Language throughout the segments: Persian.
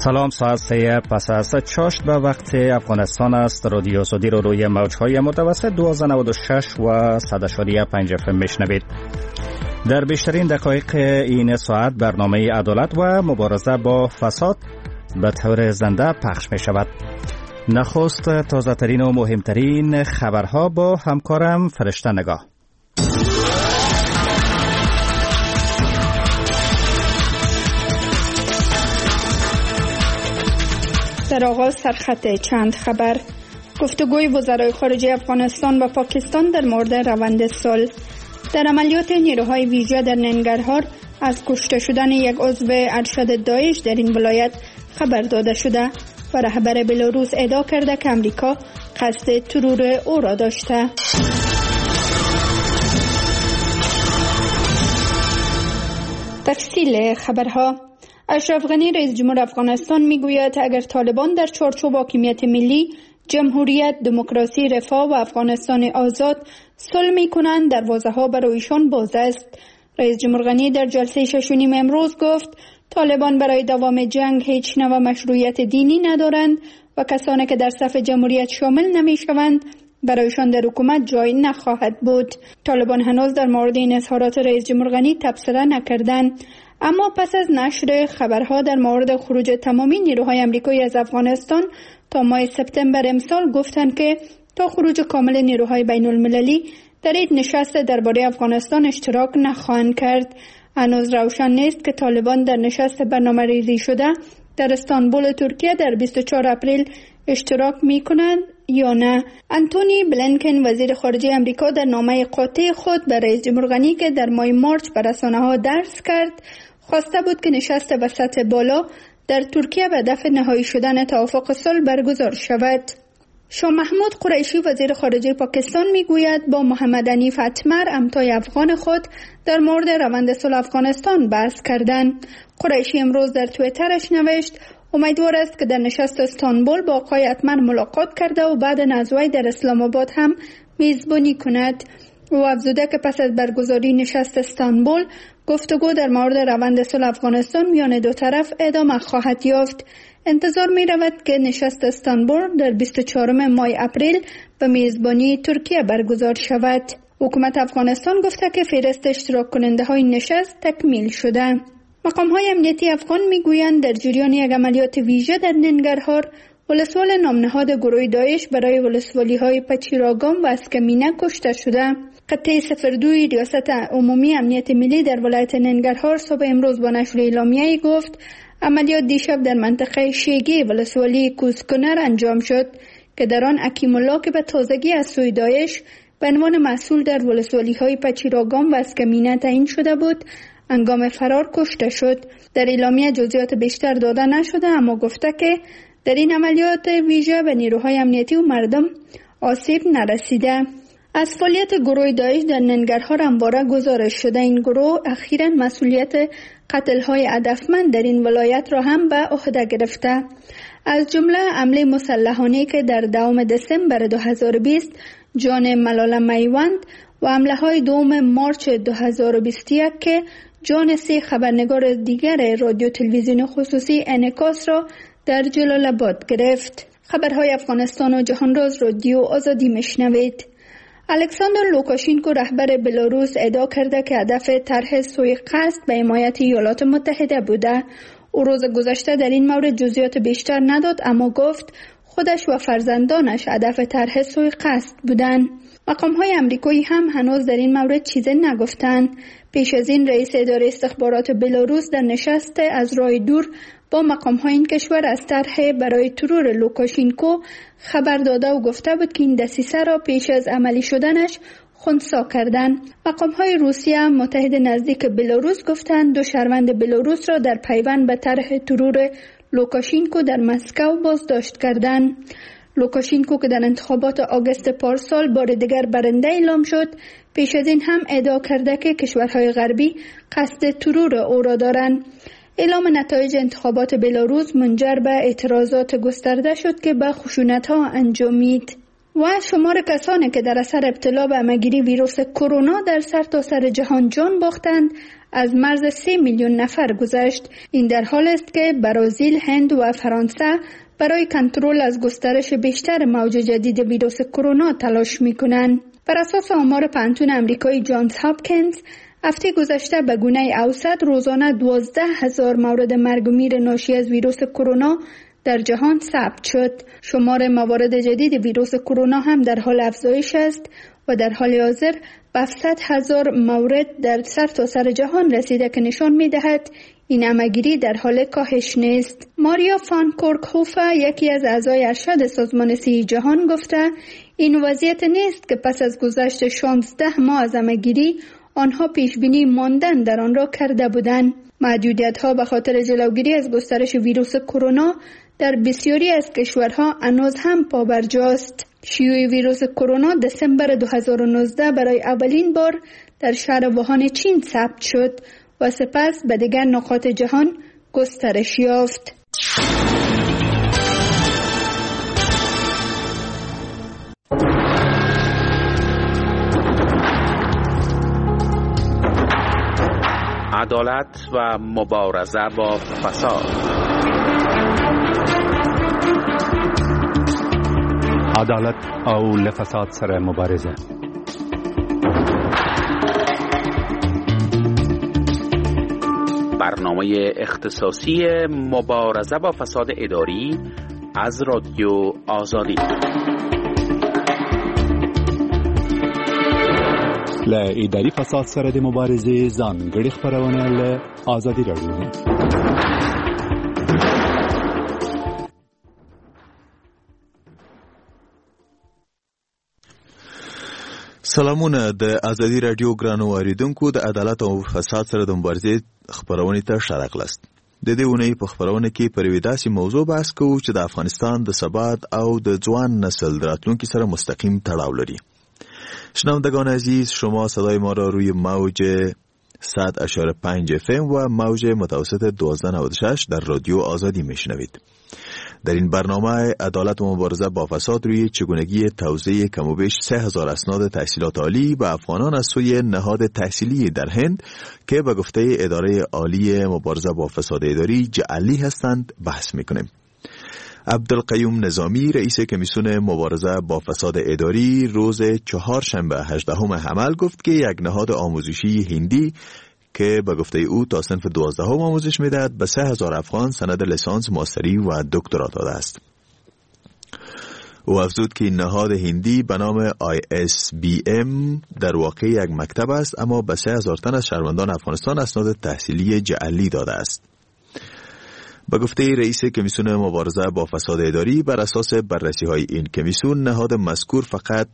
سلام، ساعت 3 پس از چاشت به وقت افغانستان است. رادیو سودی رو روی موجهای متوسط 1296 و 100.5 FM میشنوید. در بیشترین دقایق این ساعت برنامه عدالت و مبارزه با فساد به طور زنده پخش می شود. نخست تازه ترین و مهمترین خبرها با همکارم فرشته نگاه. در آغاز سرخط چند خبر. گفتگوی وزرای خارجه افغانستان و پاکستان در مورد روند صلح. در عملیات نیروهای ویژه در ننگرهار از کشته شدن یک عضو ارشد داعش در این ولایت خبر داده شده و رهبر بلاروس ادعا کرده که امریکا قصد ترور او را داشته. تفصیل خبرها. اشرف غنی رئیس جمهور افغانستان میگوید اگر طالبان در چارچوب حاکمیت ملی، جمهوریت، دموکراسی، رفاه و افغانستان آزاد صلح میکنند، دروازه‌ها برایشان باز است. رئیس جمهور غنی در جلسه 6 امروز گفت طالبان برای دوام جنگ هیچ نوع مشروعیت دینی ندارند و کسانی که در صف جمهوریت شامل نمیشوند برایشان در حکومت جای نخواهد بود. طالبان هنوز در مورد این اظهارات رئیس جمهور غنی تبصره نکردند، اما پس از نشر خبرها در مورد خروج تمامی نیروهای آمریکایی از افغانستان تا ماه سپتامبر امسال گفتند که تا خروج کامل نیروهای بین المللی در این نشست درباره افغانستان اشتراک نخواهند کرد. هنوز روشن نیست که طالبان در نشست برنامه‌ریزی شده در استانبول ترکیه در 24 اپریل اشتراک می‌کنند یا نه. انتونی بلینکن وزیر خارجه آمریکا در نامه قاطع خود به رئیس جمهور غنی که در ماه مارچ به رسانه‌ها درس کرد خواسته بود که نشست وسط بالا در ترکیه به دفع نهایی شدن توافق صلح برگزار شود. شاه محمود قریشی وزیر خارجه پاکستان میگوید با محمد حنیف اتمر همتای افغان خود در مورد روند صلح افغانستان بحث کردند. قریشی امروز در توییترش نوشت امیدوار است که در نشست استانبول با آقای اتمر ملاقات کرده و بعد از وی در اسلام آباد هم میزبانی کند. او افزوده که پس از برگزاری نشست استانبول گفتگو در مورد روند صلح افغانستان میان دو طرف ادامه خواهد یافت. انتظار می رود که نشست استانبول در 24 ماه اپریل به میزبانی ترکیه برگزار شود. حکومت افغانستان گفته که فهرست اشتراک کننده های نشست تکمیل شده. مقام های امنیتی افغان می گویند در جریان یک عملیات ویژه در ننگرهار ولسوال نامنهاد گروه داعش برای ولسوالی های پچیراگام و اسکمینه کشته شده. قطعه 02 ریاست عمومی امنیت ملی در ولایت ننگرهار صبح امروز با نشر اعلامیه‌ای گفت عملیات دیشب در منطقه شیگی ولسوالی کوزکنر انجام شد که در آن حکیم الله که به تازگی از سوی داعش به عنوان مسئول در ولسوالی های پچیراگام و اسکمینه تعیین شده بود هنگام فرار کشته شد. در اعلامیه جزئیات بیشتر داده نشده، اما گفته که در این عملیات ویژه به نیروهای امنیتی و مردم آسیب نرسیده. از فعالیت گروه داعش در ننگرهار همواره گزارش شده. این گروه اخیراً مسئولیت قتل‌های هدفمند در این ولایت را هم به عهده گرفته، از جمله حمله مسلحانه که در 2 دسامبر 2020 جان ملاله میوند و حمله‌های 2 مارچ 2021 که جان 3 خبرنگار دیگر رادیو تلویزیون خصوصی انعکاس را در جلال آباد گرفت. خبرهای افغانستان و جهان را از رادیو آزادی میشنوید. الکساندر لوکاشینکو رهبر بلاروس ادعا کرده که هدف طرح سوی قصد به حمایت ایالات متحده بوده. او روز گذشته در این مورد جزئیات بیشتر نداد، اما گفت خودش و فرزندانش هدف طرح سوی قصد بودند. مقام‌های آمریکایی هم هنوز در این مورد چیزی نگفتند. پیش از این رئیس اداره استخبارات بلاروس در نشست از راه دور با مقام‌های این کشور از طرح برای ترور لوکاشینکو خبر داده و گفته بود که این دسیسه را پیش از عملی شدنش خنثی کردند. مقام‌های روسیه هم متحد نزدیک بلاروس گفتند 2 شهروند بلاروس را در پیوند به طرح ترور لوکاشینکو در مسکو بازداشت کردند. لوکاشینکو که در انتخابات آگوست پارسال بار دیگر برنده اعلام شد، پیش از این هم ادعا کرده که کشورهای غربی قصد ترور او را دارند. اعلام نتایج انتخابات بلاروس منجر به اعتراضات گسترده شد که به خشونت‌ها انجامید. و شمار کسانی که در اثر ابتلا به همه‌گیری ویروس کرونا در سرتاسر جهان جان باختند از مرز 3 میلیون نفر گذشت. این در حال است که برزیل، هند و فرانسه برای کنترل از گسترش بیشتر موج جدید ویروس کرونا تلاش می‌کنند. بر اساس آمار پانتون آمریکایی جانز هاپکینز، هفته گذشته به گونه اوسط روزانه 12,000 مورد مرگ و میر ناشی از ویروس کرونا در جهان ثبت شد. شمار موارد جدید ویروس کرونا هم در حال افزایش است و در حال حاضر به 700,000 مورد در سرتاسر جهان رسیده که نشان می‌دهد این همه‌گیری در حال کاهش نیست. ماریا فان کورکهوفه، یکی از اعضای ارشد سازمان صحی جهان، گفته این وضعیت نیست که پس از گذشت 16 ماه از همه‌گیری آنها پیشبینی ماندن در آن را کرده بودند. محدودیت‌ها به خاطر جلوگیری از گسترش ویروس کرونا در بسیاری از کشورها هنوز هم پابرجاست. شیوع ویروس کرونا دسامبر 2019 برای اولین بار در شهر ووهان چین ثبت شد و سپس به دیگر نقاط جهان گسترش یافت. عدالت و مبارزه با فساد. عدالت او لفساد سره مبارزه. برنامه اختصاصی مبارزه با فساد اداری از رادیو آزادی. له اداري فساد سره د مبارزې ځانګړي خبرونه له آزادي راډیو. سلامونه د ازادي رادیو ګرانو اوریدونکو، د عدالت او فساد سره د مبارزې خبرونه ته شارقلاست. د دې ونې په خبرونه کې پر ویداسي موضوع بحث کوو چې د افغانستان د ثبات او د ځوان نسل راتلونکي سره مستقیم تړاو لري. شنوندگان عزیز، شما صدای ما را روی موج 100.5 FM و موج متوسط 1296 در رادیو آزادی میشنوید. در این برنامه عدالت و مبارزه با فساد روی چگونگی توزیع کم و بیش 3000 اسناد تحصیلات عالی به افغانان از سوی نهاد تحصیلی در هند که به گفته اداره عالی مبارزه با فساد اداری جعلی هستند بحث میکنیم. عبدالقیوم نظامی، رئیس کمیسیون مبارزه با فساد اداری، روز چهارشنبه 18 حمل گفت که یک نهاد آموزشی هندی که به گفته او تا صنف 12 آموزش میدهد به 3000 افغان سند لیسانس، ماستری و دکترا داده است. او افزود که این نهاد هندی به نام ISBM در واقع یک مکتب است، اما به 3000 تن از شهروندان افغانستان اسناد تحصیلی جعلی داده است. به گفته رئیس کمیسیون مبارزه با فساد اداری، بر اساس بررسی های این کمیسیون نهاد مذکور فقط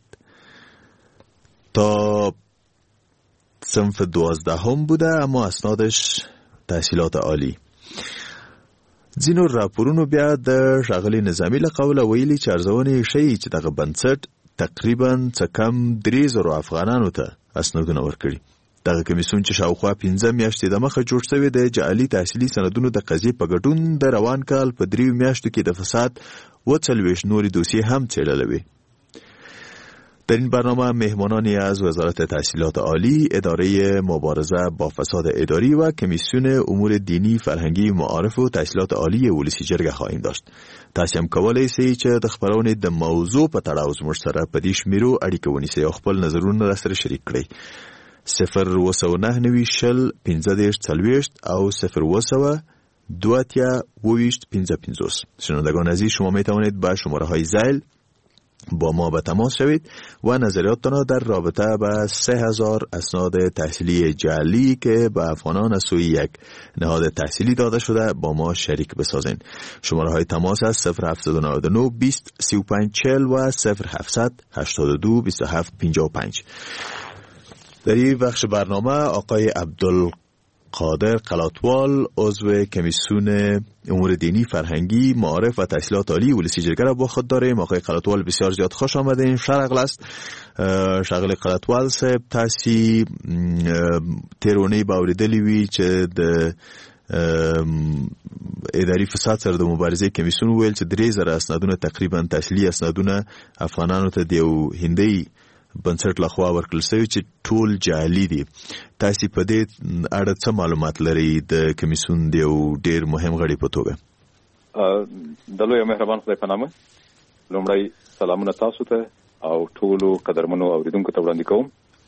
تا صنف 12 بوده، اما اسنادش تحصیلات عالی. ځینو راپورونو بیا د ښاغلي نظامي له قوله ویلي چې ارزونې ښیي چې دغه بنسټ تقریبا څه کم 3000 افغانانو ته اسنادونه ورکړي. دغه کمیسیون چې شاوخوا 15 میاشتې د مخه جوړ شوی د جعلي تحصیلي سندونو د قضیې په ګډون د روان کال په 3 میاشتو کې د فساد 40 نورې دوسیې هم څېړلې وې. در این برنامه مهمانانی از وزارت تحصیلات عالی، اداره مبارزه با فساد اداری و کمیسیون امور دینی، فرهنگی، معارف و تحصیلات عالی ولسی جرګه خواهیم داشت. تاسو هم کولی شئ چې د خبرونې د موضوع په تړاو زموږ سره په دې شمیرو اړیکه ونیسئ او خپل نظرونه راسره شریک کړئ. 029 شل 15 او 0 2 شنوندگان عزیز، شما می توانید با شماره های زائل با ما به تماس شوید و نظریاتتان را در رابطه با 3000 اسناد تحصیلی جعلی که به افغانان از سوی یک نهاد تحصیلی داده شده با ما شریک بسازین. شماره های تماس از 0799 20 35 40 و 0700 82 27 55. در این بخش برنامه آقای عبدالقادر قلاتوال، عضو کمیسیون امور دینی، فرهنگی، معارف و تحصیلات عالی ولسی جرګه را با خود داریم. آقای قلاتوال بسیار زیاد خوش آمدین. شرق است. شغل قلاتوال صاحب تاسو تیرونی باوریدلی وی چې د اداري فساد سره د مبارزې کمیسیون ویل چې 3000 اسنادونه تقریبا تحلیلي اسنادونه افغانانو ته د یو هندي بنسټ لخوا ورکړل شوی چې ټول جعلي دي. تاسو په دې اړه څه معلومات لرئ د کمیسیون د یو ډیر مهم غړي په توګه؟ د لوی مهربان خدای په نامه لومړی سلامونه تاسو ته او ټولو قدرمنو اوریدونکو ته وړاندې کوم.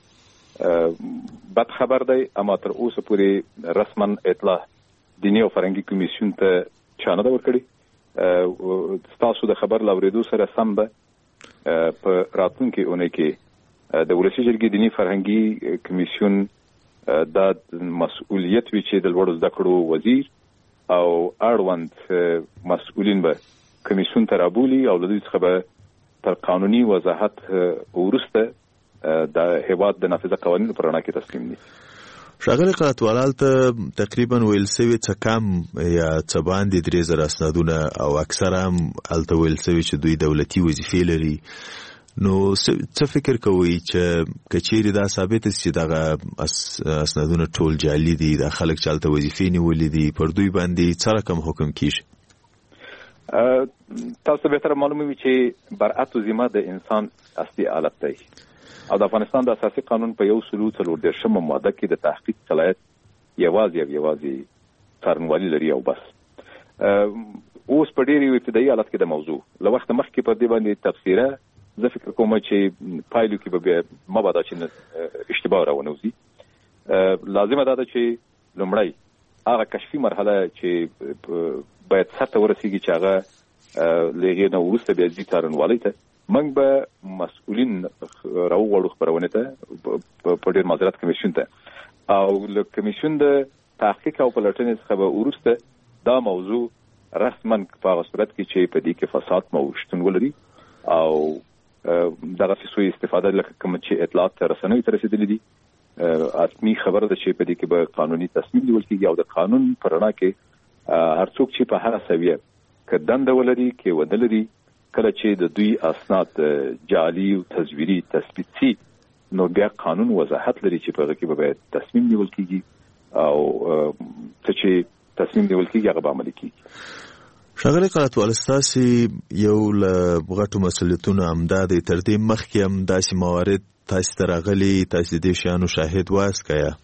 بد خبر دی اما تر اوسه پورې رسما اطلاع دینی او فرهنګي کمیسیون ته چا نه ده ورکړې. ستاسو د خبر لاورېدو سره سم به په راتلونکي اونۍ کې د ولسي جرګې دینی فرهنګي کمیسیون دا مسؤلیت وي چې د لوړو زده کړو وزیر او اړوند مسؤلین به کمیسیون ته رابولي او له دوی څخه به تر قانوني وضاحت وروسته د هیواد د نافذه قوانینو پر رڼا کې تصمیم نیسي. ښاغلی قراتوالال ته تقریبا ویل سوي څه کم یا څه باندې 3000 اسنادونه او اکثره هم هلته ویل سوي چې دوی دولتي وظیفې لري. نو څه فکر کوئ چې کچېرې دا ثابته شي چې دغه اسنادونه ټول جعلي دي، دا خلک چې هلته وظیفې نیولي دي، پر دوی باندې څه رقم حکم کیږي؟ تاسو بهتر معلومه وي چې برأت و ذمه د انسان اصلي حالت دی او د افغانستان د اساسي قانون په 140 ماده کې د تحقیق صلاحیت یوازې څارنوالي لري او بس. اوس په ډېری ابتدایي حالت کې د موضوع له وخت مخکې په دې باندې تفسیره زه فکر کوم چې پایلو کې به مبادا چې اشتباه راونوزي. لازمه ده چې لومړی هغه کشفي مرحله چې باید سطح ورسیږي چې هغه لږه نو وروسته بیا دې څارنوالي ته موږ به مسؤلین راوغواړو خبرونه ته په ډېر معذرت کمیسیون ته او له کمیسیون د تحقیق او پلټنې څخه به وروسته دا موضوع رسما په هغه صورت کې چې په دې کې فساد موجود ولري او دغه سوء استفاده لکه کوم چې اطلاعات رسنوي ته رسیدلې دي اصلي خبره ده چې په دې کې به قانوني تصمیم نیول کېږي او د قانون پر رڼا کې هر څوک چې په هغه سویه که دنده ولري کې ودلري کله چې د دوی اسناد جعلي او تزویري تثبیت شي نو بیا قانون وضاحت لري چې په هغه کې به تصمیم نیول کېږي او چې تصمیم نیول کېږي هغه به عملي کېږي. ښاغلی قراتوال ستاسې یو له غټو مسؤلیتونو همدا دی، تر دې مخکې هم داسې موارد تاسې ته راغلي، تاسې د دې شیانو شاهد واست که یا؟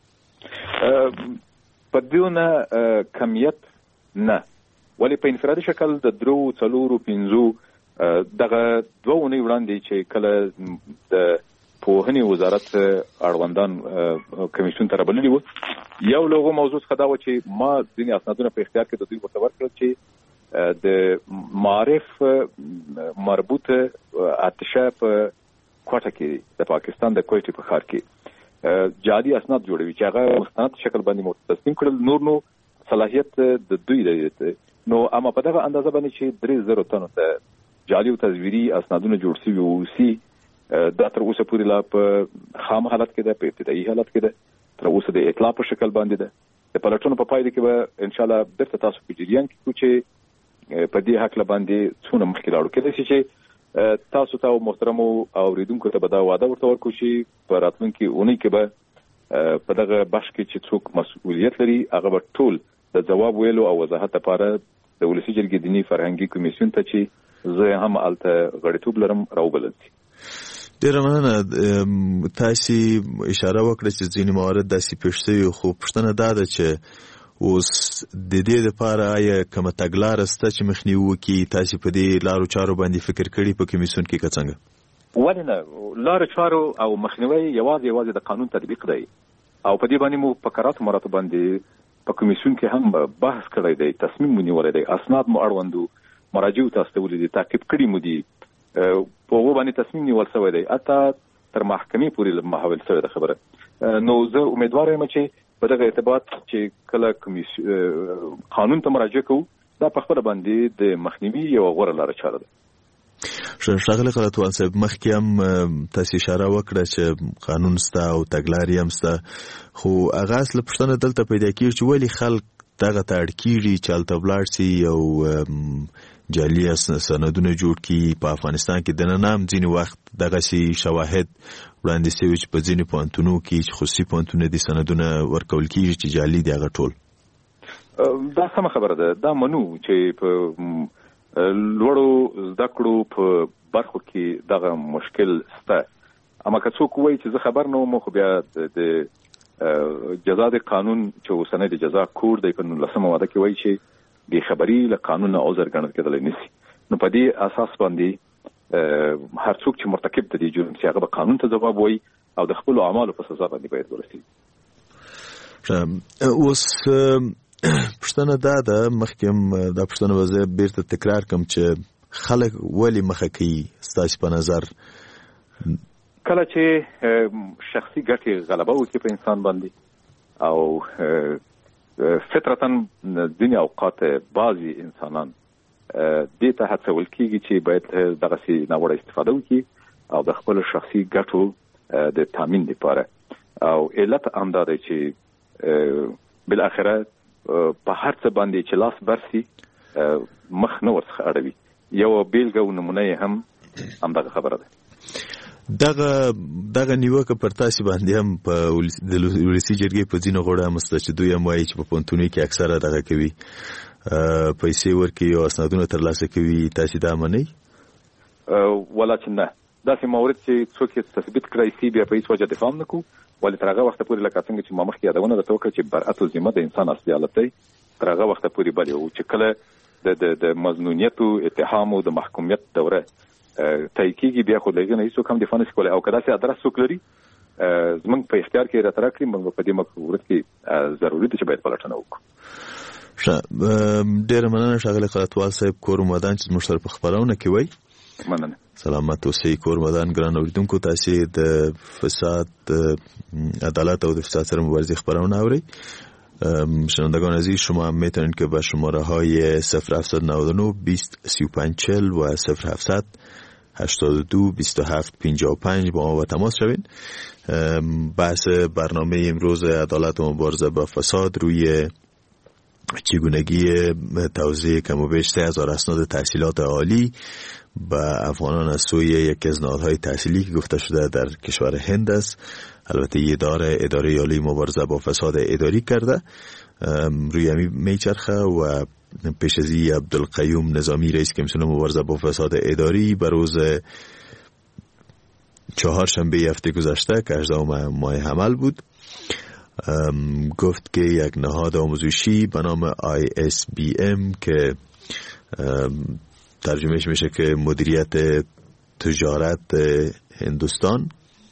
په دونه کمیت نه، ولی په انفرادي شکل د 3-4-5 دغه 2 اونۍ وړاندې چې کله د پوهنې وزارت اړوندان کمیسیون ته رابللي وو، یو لوغو موضوع څخه دا و چې ما ځینې اسنادونه په اختیار کې د دوی ورته ورکړل چې د معارف مربوطه اتشه په کوټه کې د پاکستان د کوټې په ښار کې جعلي اسناد جوړوي چې هغه مستند شکل باندې تسلیم کړل. نور صلاحیت د دوی دی نو اما په دغه اندازه باندې چې 3000 تنو ته جعلي او تزویري اسنادونه جوړ شوي وو دا تر اوسه پورې لا په خام حالت کې ده، په ابتدایي حالت کې ده، تر اوسه د اطلاع په شکل باندې ده. د پلټنو په پایله کې به ان شاء الله بیرته تاسو په جریان کې کو چې په دې حق باندې څونه مخکې لاړو کېدای شي چې تاسو ته محترمو اوریدونکو ته به دا وعده ورته ورکړو چې په راتلونکي اونۍ کې به په دغه بخش کې چې څوک مسؤلیت لري هغه به ټول د جواب ویلو او وضاحت لپاره د ولسي جرګې دینی فرهنګي کمیسیون ته چې زه هم الته غړیتوب لرم راوبلل شي. ډیره مننه. تاسو اشاره وکړه چې ځینې موارد داسې پیښ شوي، خو پوښتنه دا ده چې اوس د دې لپاره آیا کومه تګلاره شته چې مخنیوي وکړي؟ تاسو په دې لارو چارو باندې فکر کړی په کمیسیون کې که څنګه؟ ولې نه، لارو چارو او مخنیوي یوازې د قانون تطبیق دی او په دې باندې مو په قراراتو مراتب باندې په کمیسیون کې هم بحث کړی دی، تصمیم مو نیولی دی، اسناد مو اړوندو مراجعو ته استولي دي، تعقیب کړي مو دي، په هغو باندې تصمیم نیول شوی دی، حتی تر محکمې پورې محول شوی ده خبره. نو زه امیدوار یم چې په دغه ارتباط چې کله قانون ته مراجعه کوو دا په خپله باندې د مخنیوي یوه غوره لاره چاره ده. ښاغلی قراتوال صاحب، مخکې هم تاسې اشاره وکړه چې قانون شته او تګلارې هم شته، خو هغه اصله پوښتنه دلته پیدا کېږي چې ولې خلک دغه ته اړ کېږي چې هلته ولاړ شي او جعلي سندونه جوړ کړي. په افغانستان کې دننه هم ځینې وخت دغسې شواهد وړاندې شوي چې په ځینې پوهنتونو کې چې خصوصي پوهنتونونه دي سندونه ورکول کېږي چې جعلي دي هغه ټول. دا سم خبره ده. دا منو چې په لوړو زده کړو په برخو کې دغه مشکل شته. اما که څوک وایي چې زه خبر نه وم، خو بیا د جزا د قانون چې اوسنی د جزا کور دی په 19 ماده کې وایي چې د خبري له قانون نه عذر ګڼل کېدلی نشي. نو په دې اساس باندې هر څوک چې مرتکب د دې جرم چې هغه به قانون ته ځواب وایي او د خپل اعمالو په سزا باندې باید ورسېږي. اوس پښتنه دا مخکې دا پښتنه به زه بیرته تکرار کوم چې خلک ولې مخه کوي ستاسو په نظر کله چې شخصي ګټې غلبه وکړي په انسان باندې او فطرتاً ځینې اوقات بعضي انسانان دې ته هڅول کېږي چې باید دغسې ناوړه استفاده وکړي او د خپل شخصي ګټو د تامین لپاره. او علت همدا دی چې بالاخره په هر څه باندې چې لاس برسي مخ نه ورڅخه اړوي. یو بیلګه او نمونه یې هم همدغه خبره ده. دغه نیوکه پر تاسو باندې هم په ولسی جرګې په ځینو غوړه مسته چې دوی هم وایي چې په پونتونی کې اکثره دغه کوي پیسې ورکوي او اسنادونه ترلاسه کوي. تاسو دا منئ؟ ولا چې نه، داسې مورد چې څوک یې تثبیت کړی سي بیا په هیڅ وجه دفاع نه کوو. ولې تر هغه وخته پورې لکه څنګه چې ما مخکې یادونه درته وکړه چې برأت الذمه د انسان اصلي حالت دی، تر هغه وخته پورې بل یو چې کله د مظنونیت او اتهام او د محکومیت دوره تای کېږي بیا خو دغه نه هیڅوک هم دفاع نشي کولی. او که داسې ادرس څوک لري زموږ په اختیار کې راته راکړي، موږ په دې مورد کې ضروري ده چې باید پلټنه وکړو. ډېره مننه ښاغلی قراتوال صاحب کور مدان چې زموږ سره په خپرونه کې وایي. مننه. سلامت اوسئ کور مدان. ګران اوریدونکو، تاسو د فساد عدالت و د فساد سر مبارزه خبرونه اورید. شنوندگان عزیز، شما میتونید که با شماره های 0799 20 35 40 و 0700 82 27 55 با ما تماس شوید. بحث برنامه امروز عدالت و مبارزه با فساد روی چگونگی توزیع کم و بیش 3000 اسناد تحصیلات عالی به افغانان از سوی یکی از نهادهای تحصیلی که گفته شده در کشور هند است. البته اداره عالی مبارزه با فساد اداری کرده روی همی میچرخه و پیش از این عبدالقیوم نظامی رئیس کمیسیون مبارزه با فساد اداری به روز چهارشنبه هفته گذشته که 18 ماه حمل بود گفت که یک نهاد آموزشی به نام ISBM که ترجمهش میشه که مدیریت تجارت هندوستان،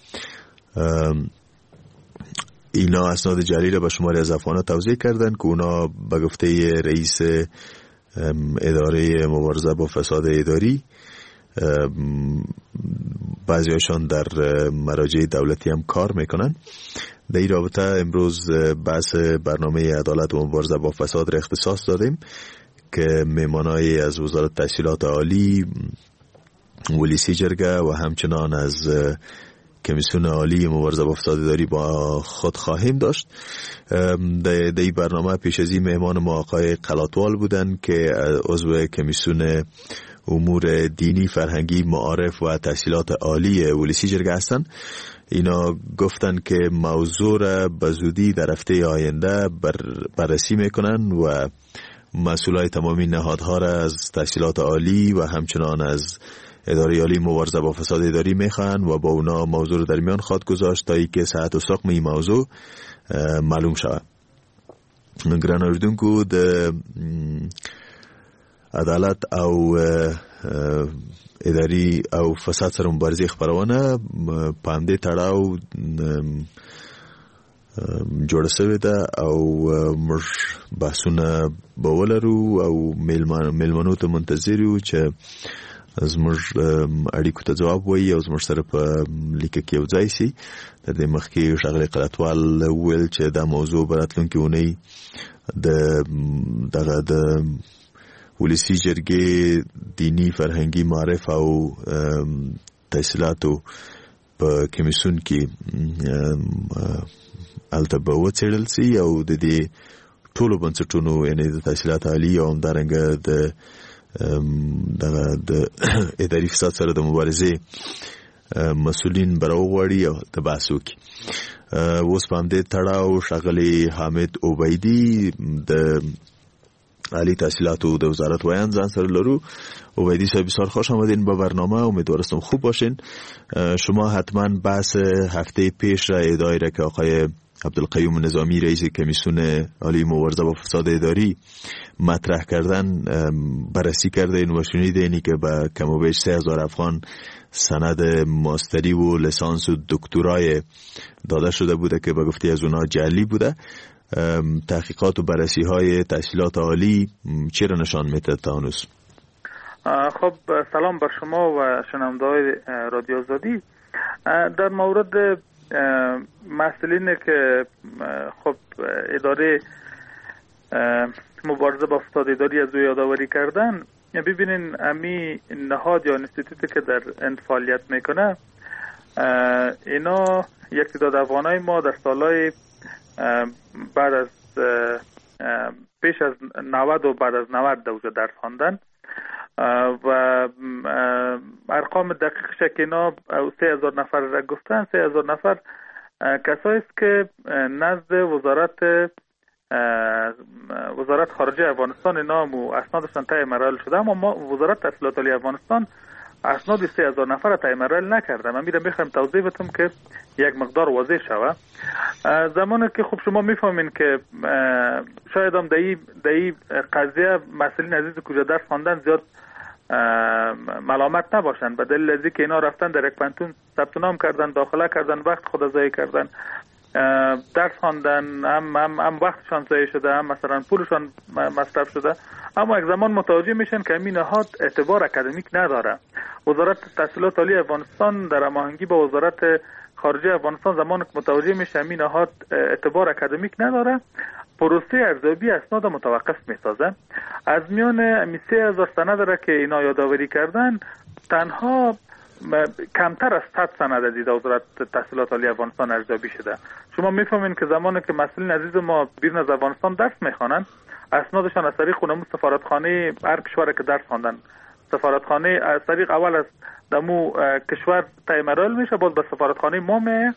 اینا اسناد جعلی را به شماری از افغان‌ها توزیع کردن که اونا به گفته رئیس اداره مبارزه با فساد اداری بعضی‌هاشان در مراجع دولتی هم کار میکنن. در این رابطه امروز بحث برنامه عدالت و مبارزه با فساد را اختصاص دادیم که مهمانای از وزارت تحصیلات عالی، ولسی جرگه و همچنان از کمیسیون عالی مبارزه با فساد اداری با خود خواهیم داشت. در این برنامه پیش از این مهمان ما آقای قلاتوال بودن که عضو کمیسیون امور دینی، فرهنگی، معارف و تحصیلات عالی ولسی جرگه هستند. اینا گفتن که موضوع را به زودی در هفته آینده بررسی میکنن و مسئولای تمامی نهادها را از تحصیلات عالی و همچنان از اداره عالی مبارزه با فساد اداری میخوان و با اونا موضوع رو در میان خواهد گذاشت تا اینکه صحت و سقم این موضوع معلوم شود. ګران اوریدونکو، د عدالت او اداري او فساد سره مبارزه خبرونه په همدې تړاو جوړه شوې ده او موږ بحثونه به ولرو او میلمنو ته منتظر یو چې زموږ اړیکو ته ځواب وایي او زموږ سره په لیکه کې یو ځای شي. د دې مخکې ښاغلی قلاتوال وویل چې دا موضوع به راتلونکې اونۍ د ولسی جرګې دینی، فرهنګي، معارف او تحصیلاتو په کمیسیون کې هلته به وڅېړل سي او د دې ټولو بنسټونو یعنې د تحصیلات عالي او همدارنګه د اداري فساد سره د مبارزې مسؤلین به راوغواړي او د بحث وکړي. اوس په همدې تړاو ښاغلی حامد عبیدي د عالی تحصیلات و د وزارت ویان ځان سره لرو. عبیدی صاحب بسیار خوش آمدین به برنامه. امیدوارم خوب باشین. شما حتما بحث هفته پیش را ادعای را که آقای عبدالقیوم نظامی رئیس کمیسیون عالی مبارزه با فساد اداری مطرح کردن بررسی کردین و شنیدین که به کم و بیش 3000 افغان سند ماستری و لیسانس و دکترای داده شده بوده که به گفته از اونها جعلی بوده. تحقیقات و بررسی های تحصیلات عالی چی را نشان میده تا هنوز؟ خب سلام بر شما و شنونده‌های رادیو آزادی. در مورد مسئولینی که خب اداره مبارزه با فساد اداری از او یادآوری کردن، ببینین امی نهاد یا انستیتوتی که در اند فعالیت میکنه، اینا یک تعداد افغانای ما در سالهای بعد از پیش از 90 و بعد از 90 در درس خواندن و ارقام دقیقش که اینا 3000 نفر را گفتن. 3000 نفر کسایی است که نزد وزارت خارجه افغانستان اینا اسنادشان تای مراحل شده، اما وزارت تحصیلات عالی افغانستان اسناد 3000 نفر را تای مراحل نکرده. من میخوام توضیح بدم که یک مقدار واضح شود. زمانی که خب شما میفهمین که شاید هم دایی قضیه مسئولین عزیز کجا درس خواندن زیاد ملامت نباشن، به دلیل ازی که اینا رفتن در یک پنتون ثبت نام کردن، داخله کردن، وقت خود ضایع کردن، درس خواندن، هم وقتشان ضایع شده، هم مثلا پولشان مصرف شده، اما یک زمان متوجه میشن که این نهاد اعتبار اکادمیک نداره. وزارت تحصیلات عالی افغانستان در هماهنگی با وزارت خارجه افغانستان زمانی که متوجه میشه این نهاد اعتبار اکادمیک نداره، پروسه ارزیابی اسناد متوقف میسازه. از میان 3000 سند را که اینا یادآوری کردن، تنها کمتر از 100 سند از وزارت تحصیلات عالی افغانستان ارزیابی شده. شما میفهمین که زمانی که مسئولین عزیز ما بیرون از افغانستان درس میخوانن، اسنادشان از طریق خونمون سفارتخانه هر کشور که درس خواندن، سفارتخانه از طریق اول از دمو کشور تای مراحل میشه، باز به سفارتخانه ما میه،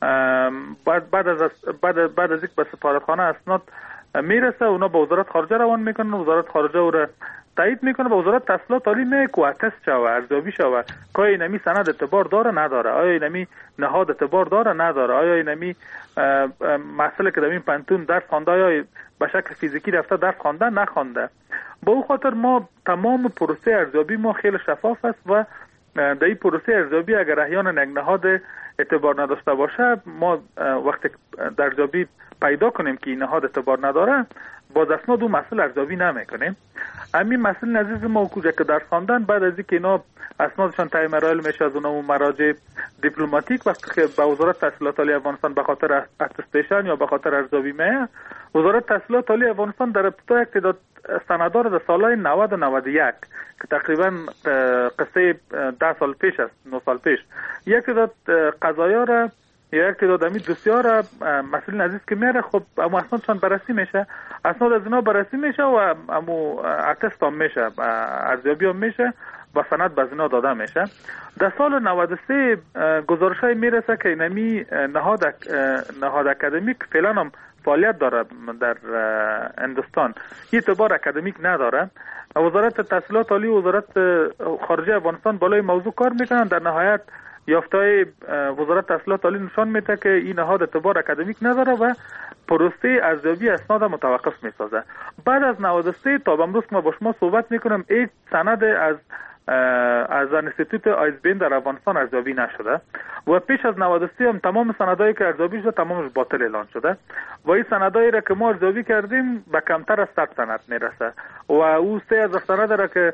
بعد از یک به سفارتخانه اسناد میرسه، اونا به وزارت خارجه روان میکنن، وزارت خارجه او را تایید میکنه، به وزارت تحصیلات عالی میگه که اتست شوه، ارزیابی شوه که آیا اینمی سند اعتبار داره نداره، آیا اینمی نهاد اعتبار داره نداره، آیا اینمی مسئله که در این پنتون درس خوانده آیا به شکل فیزیکی رفته درس خوانده نخوانده. با او خاطر ما تمام پروسه ارزیابی ما خیلی شفاف است و در این پروسه ارزیابی اگر احیانا یک نهاد اعتبار نداشته باشه، ما وقتی در ارزیابی پیدا کنیم که این نهاد اعتبار نداره، باز اسناد اون مسئله ارزیابی نمیکنیم. همین مسئله عزیز ما کجا که درس خواندن، بعد از اینکه اینا اسنادشان تای مراحل میشه از اونها مراجع دیپلماتیک، وقتی که به وزارت تحصیلات عالی افغانستان به خاطر اتستیشن یا به خاطر ارزیابی میه، وزارت تحصیلات عالی افغانستان در ابتدا یک تعداد سندها را در سالهای 90 و 91 که تقریبا قصه 10 سال پیش است، 9 سال پیش، یک تعداد قضایا را یا یک تعداد امی دوسیار را مسئولین عزیز که میره، خب اما اسنادشان بررسی میشه، اسناد از اینا بررسی میشه و امو اتست هم میشه، ارزیابی هم میشه و سند به اینا داده میشه. در سال 93 گزارش های میرسه که اینمی نهاد اکادمیک فعلا هم فعالیت داره در هندوستان، اعتبار اکادمیک نداره. وزارت تحصیلات عالی و وزارت خارجه افغانستان بالای موضوع کار میکنن، در نهایت یافته‌های وزارت تحصیلات عالی نشان میده که این نهاد اعتبار اکادمیک نداره و پروسه ارزیابی اسناد متوقف میسازه. بعد از 93 تا امروز که ما با شما صحبت میکنم، هیچ سند از انستیتوت آیزبین در افغانستان ارزیابی نشده و پیش از 93 هم تمام سندایی که ارزیابی شده تمامش باطل اعلان شده و این سندایی را که ما ارزیابی کردیم به کمتر از 100 سند میرسه و او 3000 سند را که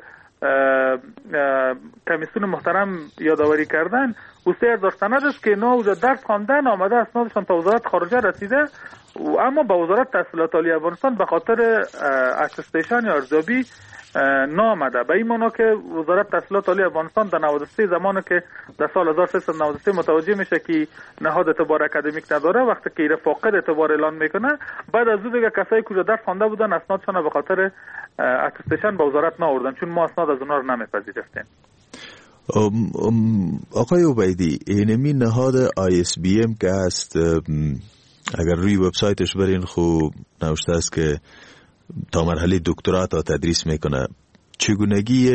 کمیسیون محترم یادآوری کردن، او 3000 سند است که اینا درس خواندن، آمده اسنادشان تا وزارت خارجه رسیده اما به وزارت تحصیلات عالی افغانستان به خاطر اتستیشن یا ارزیابی نامده. به این معنا که وزارت تحصیلات عالی افغانستان در 93 زمانی که در سال 1393 متوجه میشه که نهاد اعتبار اکادمیک نداره، وقتی که ایره فاقد اعتبار اعلان میکنه، بعد از دیگه کسایی که درس خوانده بودن اسنادشون به خاطر اتستیشن به وزارت نآوردن، چون ما اسناد از اونها رو نمیپذیرفتیم. آقای عبیدی، اینمی نهاد ISBM که هست، اگر روی وبسایتش برین خوب نوشته است که تا مرحله دکترا تا تدریس میکنه. چگونگی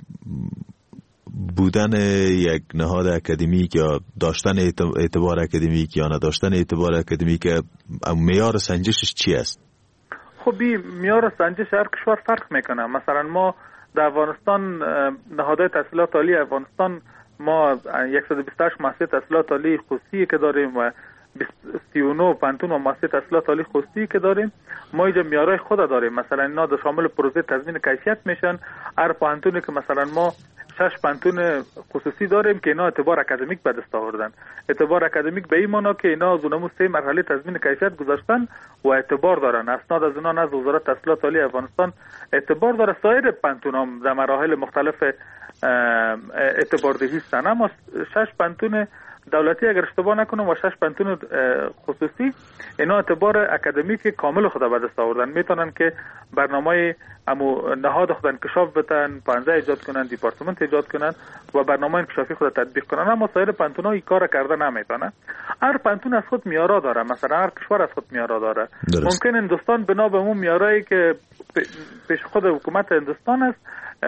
بودن یک نهاد اکادمیک یا داشتن اعتبار اکادمیک یا نداشتن اعتبار اکادمیک، معیار سنجشش چی است؟ خب معیار سنجش هر کشور فرق میکنه. مثلا ما در افغانستان نهادهای تحصیلات عالی افغانستان ما 128 مؤسسه تحصیلات عالی خصوصی که داریم و 39 پانتون و مؤسسه تحصیلات عالی خصوصی که داریم. ما اینجا معیارهای خود داریم. مثلا اینا در شامل پروژه تضمین کیفیت میشن. هر پانتونی که مثلا ما 6 پانتون خصوصی داریم که اینا اعتبار اکادمیک به دست آوردن. اعتبار اکادمیک به این معنا که اینا از اونمو 3 مرحله تضمین کیفیت گذاشتن و اعتبار دارن. اسناد از اینا از وزارت تحصیلات عالی افغانستان اعتبار داره. سایر پانتون هم در مراحل مختلف اعتبار دهی هستن، اما 6 پانتون دولتی اگر اشتباه نکنم و 6 پانتون خصوصی اینا اعتبار اکادمیک کامل خود به دست آوردن. میتونن که برنامه نهاد خود انکشاف بدن، پانزه ایجاد کنن، دیپارتمنت ایجاد کنن و برنامه انکشافی خود تطبیق کنن، اما سایر پانتون‌ها این کار کرده نمیتونن. هر پانتون از خود معیارا داره. مثلا هر کشور از خود معیارا داره. ممکن هندوستان بنا به اون معیارایی که پیش خود حکومت هندوستان است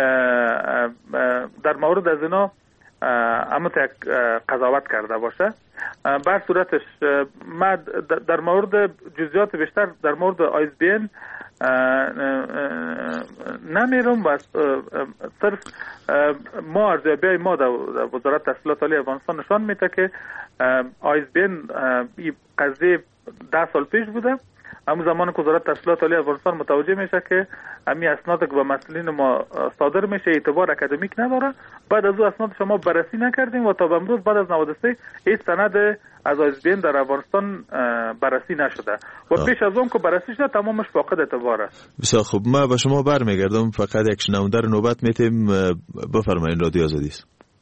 در مورد از اینا اما قضاوت کرده باشه. بر صورتش ما در مورد جزئیات بیشتر در مورد ISBN نمیرم و صرف ما ارزیابی ما در وزارت تحصیلات عالی افغانستان نشان میده که ISBN این قضیه 10 سال پیش بوده. همون زمان که وزارت تحصیلات عالی افغانستان متوجه میشه که همین اسناد که به مسئولین ما صادر میشه اعتبار اکادمیک نداره، بعد از اون اسناد شما بررسی نکردیم و تا به امروز بعد از 93 هیچ سند از ISBN در افغانستان بررسی نشده و پیش از اون که بررسی شده تمامش فاقد اعتباره. بسیار خوب، ما به شما برمیگردم. فقط یک شنونده رو نوبت میتیم. بفرمایید، رادیو آزادی است.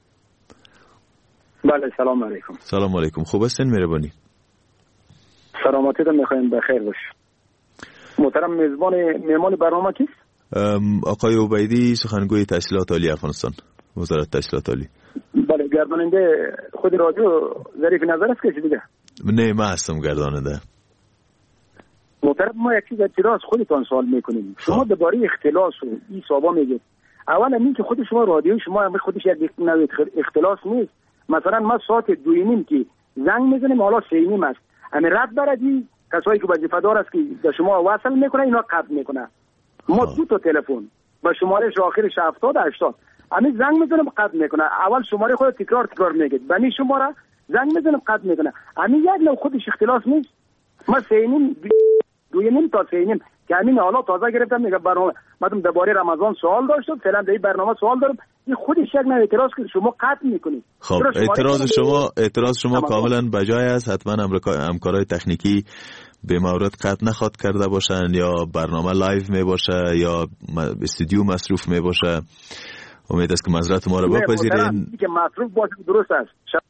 بله، سلام علیکم. سلام علیکم. خوب هستین؟ مهربانی. سلامتی رو میخوایم بخیر باش. محترم میزبان برنامه کیست؟ آقای عبیدی، سخنگوی تحصیلات عالی افغانستان، وزارت تحصیلات عالی. بله، گرداننده خود رادیو ظریف نظر است که دیگه؟ نه، ما هستم گرداننده. محترم، ما یک چیز اعتراض خودتان سوال میکنیم. شما درباره اختلاس و این صحبا میگید. اولا این که خود شما رادیو شما خودش یک نوع اختلاس نیست. مثلا ما ساعت 2:30 که زنگ میزنیم حالا 3:30 است. همین رد بردی کسایی که وظیفه دار است که به شما وصل میکنه اینا قطع میکنه. ما 2 تلفن با شماره آخرش 70 80 همین زنگ میزنم قطع میکنه. اول شماره خود تکرار میگید، بعد شماره زنگ میزنم قطع میکنه. همین یک نوع خودش اختلاس نیست. ما 2:30 تا 3:30 که همین حالا تازه گرفتم میگه برنامه مدام درباره رمضان سوال داشتم، فعلا در این برنامه سوال دارم. این خودش یک نوع اعتراض که شما قطع میکنید. خب اعتراض شما کاملا بجای است. حتما همکارای تکنیکی به مورد قطع نخواد کرده باشن یا برنامه لایو می باشه یا استودیو مصروف می باشه. امید است که معذرت ما رو بپذیرین. که مصروف باشه درست است.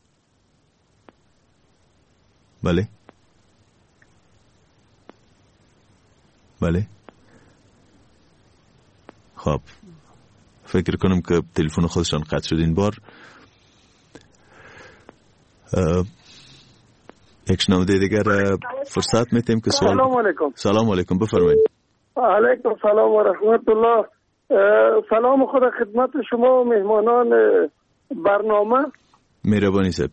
بله خب، فکر کنم که تلفن خودشان قطع شد این بار. یک شنونده دیگر فرصت میتیم که سوال. سلام علیکم. سلام علیکم، بفرمایید. علیکم سلام و رحمت الله. سلام خدا خدمت شما و مهمانان برنامه. مهربانی صاحب.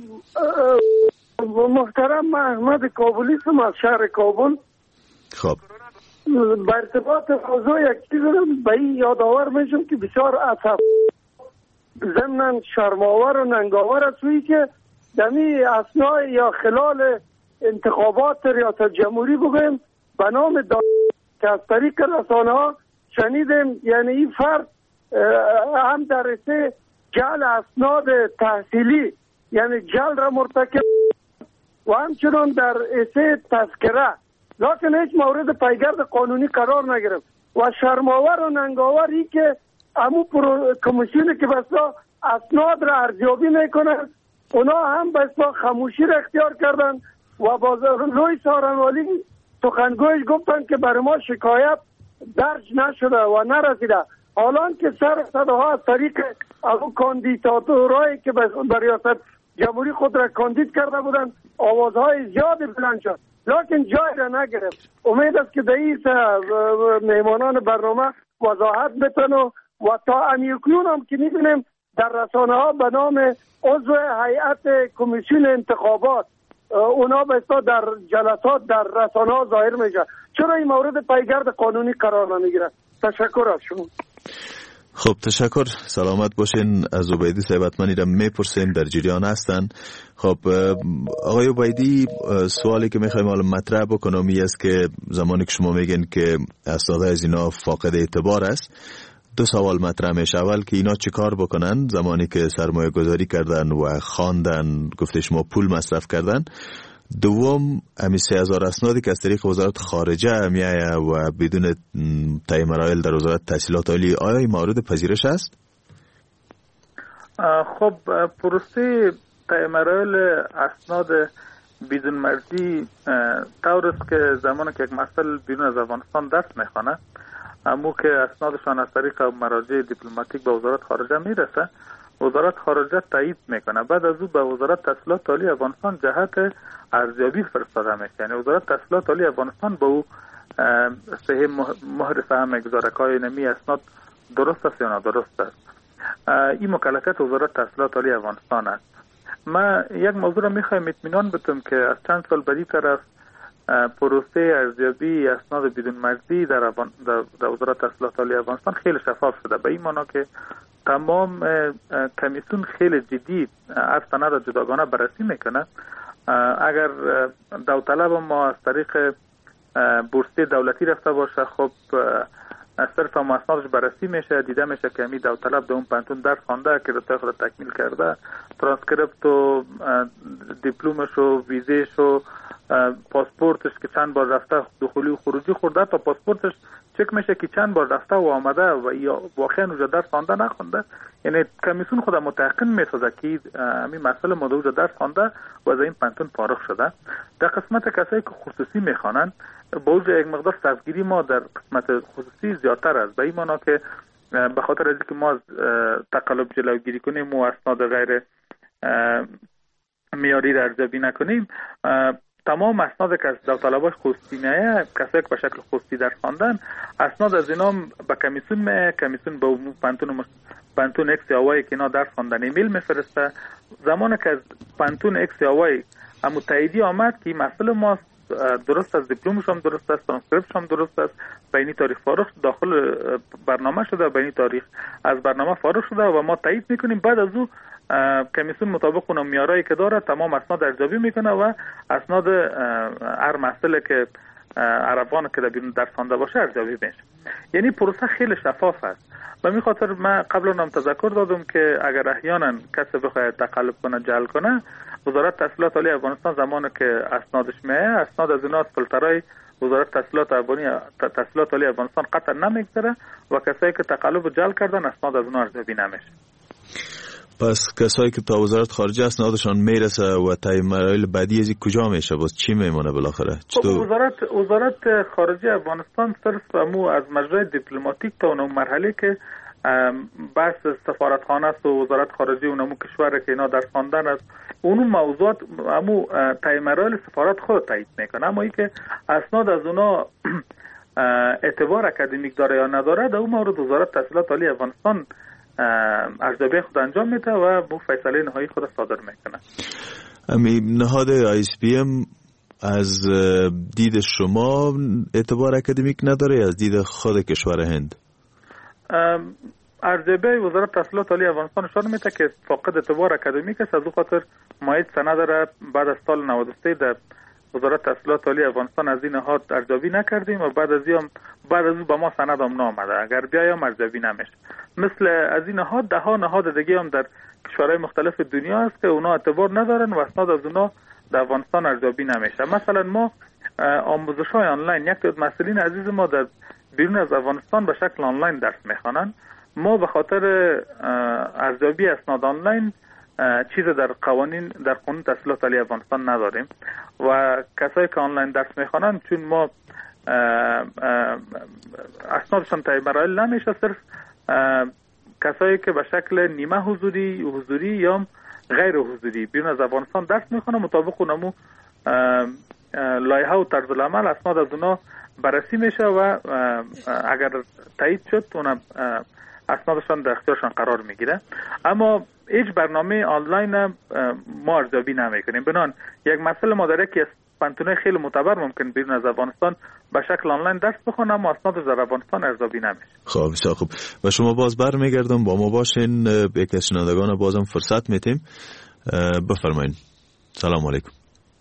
محترم، احمد کابلی هستم از شهر کابل. خب، به ارتباط موضوع یک چیز رو به این یادآور میشم که بسیار اسف ضمن شرم‌آور و ننگاور است که دمی اثناء یا خلال انتخابات ریاست جمهوری بگویم به نام که از طریق رسانه ها شنیدیم، یعنی این فرد هم در رسه جعل اسناد تحصیلی یعنی جعل را مرتکب و همچنان در رسه تذکره، لیکن هیچ مورد پیگرد قانونی قرار نگرفت و شرم‌آور و ننگاوری که همون کمیسیونی که بسا اسناد را ارزیابی میکنن اونا هم بسا خاموشی را اختیار کردن و با روی سارنوالی سخنگویش گفتن که برای ما شکایت درج نشده و نرسیده، حالا که سر صداها از طریق اون کاندیداتورایی که به ریاست جمهوری خود را کاندید کرده بودن آوازهای زیادی بلند شد لکن جای را نگرفت. امید است که رئیس مهمانان برنامه وضاحت بتن و تا امیرکنون هم که میبینیم در رسانه ها به نام عضو هیئت کمیسیون انتخابات اونا بستا در جلسات در رسانه ها ظاهر میشه. چرا این مورد پیگرد قانونی قرار نمیگیره؟ تشکر از شما. خب تشکر، سلامت باشین. از عبیدی صاحب حتما را میپرسیم، در جریان هستن. خب آقای عبیدی، سوالی که میخوایم حالا مطرح بکنم این است که زمانی که شما میگین که اسناد از اینا فاقد اعتبار است، دو سوال مطرح میشه. اول که اینا چه کار بکنن زمانی که سرمایه گذاری کردن و خواندن، گفته شما پول مصرف کردن. دوم، امی 3000 اسنادی که از طریق وزارت خارجه میایه و بدون طی مراحل در وزارت تحصیلات عالی، آیا این مورد پذیرش است؟ خب پروسه طی مراحل اسناد بدون مرزی طور است که زمانی که یک محصل بیرون از افغانستان درس میخوانه، امو که اسنادشان از طریق مراجع دیپلماتیک به وزارت خارجه میرسه، وزارت خارجه تایید میکنه. بعد از او به وزارت تحصیلات عالی افغانستان جهت ارزیابی فرستاده میشه. یعنی وزارت تحصیلات عالی افغانستان به او صحیح مهر سهم میگذاره که نمی اسناد درست است یا نادرست است. این مکلفیت وزارت تحصیلات عالی افغانستان است. ما یک موضوع را میخوایم اطمینان بدم که از چند سال بعدی طرف پروسه ارزیابی اسناد بدون مرزی در وزارت تحصیلات عالی افغانستان خیلی شفاف شده، به این معنی که تمام کمیسیون خیلی جدی هر سند جداگانه بررسی میکنه. اگر داوطلب ما از طریق بورسیه دولتی رفته باشه، خب صرف هم اسنادش بررسی میشه، دیده میشه که امی داوطلب در اون پانتون درس خوانده که رتای خود تکمیل کرده، ترانسکریپت و دیپلمش و ویزهش و پاسپورتش که چند بار رفته دخولی و خروجی خورده، تا پاسپورتش چک میشه که چند بار رفته و آمده و یا واقعا اونجا درس خوانده نخونده. یعنی کمیسیون خود متحقق میسازه که همین مسئله ما اونجا درس خوانده و از این پانتون فارغ شده. در قسمت کسایی که خصوصی میخوانن، با وجود یک مقدار صفگیری ما در قسمت خصوصی زیادتر است، به این معنی که به خاطر از اینکه ما از تقلب جلوگیری کنیم و اسناد غیر معیاری را ارزیابی نکنیم، تمام اسناد که از داوطلباش خصوصی میایه، کسایی که به شکل خصوصی درس خواندن، اسناد از اینا به کمیسیون میایه. کمیسیون به پانتون اکس یا وای که اینا درس خواندن ایمیل میفرسته. زمانی که از پانتون اکس یا وای همون تاییدی آمد که این مسئله ما درست است، دیپلمش هم درست است، ترانسکریپتش هم درست است، به این تاریخ فارغ داخل برنامه شده، به این تاریخ از برنامه فارغ شده و ما تایید میکنیم. بعد از او کمیسیون مطابق اون معیارایی که داره تمام اسناد ارزیابی میکنه و اسناد هر مسئله که عربان که در بیرون درس خوانده باشه ارزیابی میشه. یعنی پروسه خیلی شفاف است. به این خاطر من قبلا هم تذکر دادم که اگر احیانا کسی بخواد تقلب کنه، جعل کنه، وزارت تحصیلات عالی افغانستان زمانی که اسنادش میایه، اسناد از اینا فیلترهای وزارت تحصیلات عالی افغانستان قطعا نمیگذره و کسایی که تقلب و جعل کردن اسناد از اینا ارزیابی نمیشه. پس کسایی که تا وزارت خارجه اسنادشان میرسه و طی مراحل بعدی از کجا میشه، باز چی میمونه بالاخره؟ وزارت خارجه افغانستان صرف امو از مجرای دیپلماتیک تا اون مرحله که بحث سفارتخانه است و وزارت خارجه اونمو کشور که اینا در خواندن است، اون موضوعات امو طی مراحل سفارت خود تایید میکنه. اما ای که اسناد از اونا اعتبار اکادمیک داره یا نداره، در اون مورد وزارت تحصیلات عالی افغانستان ارزیابی خود انجام میده و با فیصله نهایی خود صادر میکنه. نهاد ISBM از دید شما اعتبار اکادمیک نداره، از دید خود کشور هند؟ ارزیابی وزارت تحصیلات عالی افغانستان اشاره میده که فاقد اعتبار اکادمیک است. از اون خاطر ما هیچ سند را بعد از سال 93 در وزارت تحصیلات عالی افغانستان از این نهاد ارزیابی نکردیم و بعد از او به ما سند هم نامده. اگر بیایم ارزیابی نمیشه. مثل از این نهاد ده ها نهاد دیگه هم در کشورهای مختلف دنیا است که اونا اعتبار ندارن و اسناد از اونا در افغانستان ارزیابی نمیشه. مثلا ما آموزش‌های آنلاین، یک تعداد مسئولین عزیز ما در بیرون از افغانستان به شکل آنلاین درس میخوانن. ما به خاطر ارزیابی اسناد آنلاین چیز در قانون تحصیلات عالی افغانستان نداریم و کسایی که آنلاین درس میخوانن، چون ما اسنادشان طی مراحل نمیشه، صرف کسایی که به شکل نیمه حضوری یا غیر حضوری بیرون از افغانستان درس میخونه، مطابق اونمو لایحه و طرز العمل اسناد از اونا بررسی میشه و اگر تایید شد اون اسنادشان در اختیارشان قرار میگیره. اما هیچ برنامه آنلاین ما ارزیابی نمیکنیم. بنان یک مسئله ما داره که پانتونای خیلی معتبر ممکن بیرون از افغانستان به شکل آنلاین درس بخونه اما اسنادش در افغانستان ارزیابی نمیشه. خب بسیار خوب. و شما باز برمیگردم با ما باشین، یک از شنوندگان بازم فرصت میتیم. بفرمایید. سلام علیکم.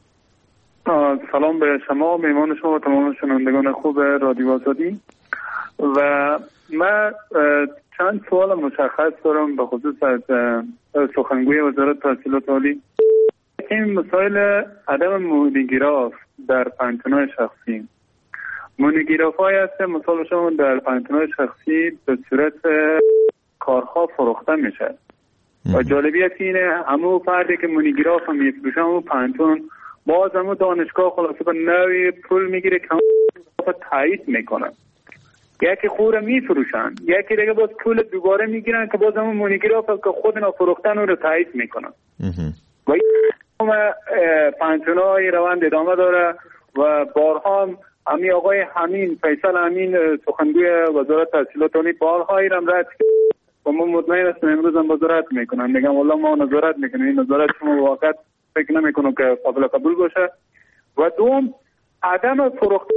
سلام به شما، میهمان شما و تمام شنوندگان خوب رادیو آزادی. و من چند سوال مشخص دارم به خصوص از سخنگوی وزارت تحصیلات عالی. این مسائل عدم مونیگراف در پانتونای شخصی. مونیگراف های هست مثال شما در پانتونای شخصی به صورت کارخواه فروخته میشه و جالبیت اینه همون فردی که مونیگراف هم میفروشه همون پانتون باز همون دانشگاه خلاصه به نوی پول میگیره که همون تایید میکنن، یکی خوره میفروشن، یکی دیگه باز پول دوباره میگیرن که باز همون مونیگراف که خودنا فروختن رو تایید میکنن و این پانتونای روند ادامه داره. و بارها هم همین آقای فیصل امین سخنگوی وزارت تحصیلات عالی بارها هم رد و ما مطمئن هستم امروز هم وزارت میکنن، میگم والله ما نظارت میکنیم، این نظارت شما واقعا فکر نمیکنم که قابل قبول باشه. و دوم عدم فروخت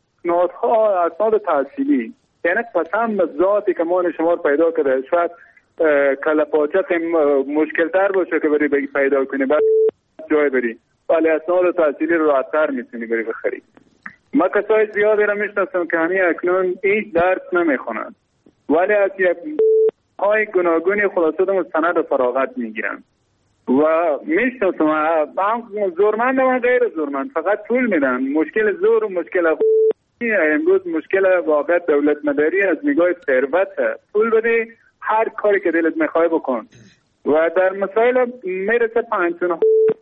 اسناد تحصیلی، یعنی قسم به ذاتی که ما شمار پیدا کرده شاید کلپاچت مشکل تر باشه که بری بگی پیدا کنی بعد جای بری، ولی اسناد تحصیلی رو راحت‌تر میتونی بری بخری. ما کسای زیادی رو میشناسم که همین اکنون هیچ درس نمیخونن ولی از یک های گوناگونی خلاصه مستند فراغت میگیرن و میشناسم هم زورمند و غیر زورمند فقط پول میدن. مشکل زور و مشکل امروز مشکل واقع دولت مداری از نگاه ثروت، پول بده هر کاری که دلت میخوای بکن. و در مسائل میرسه پانتون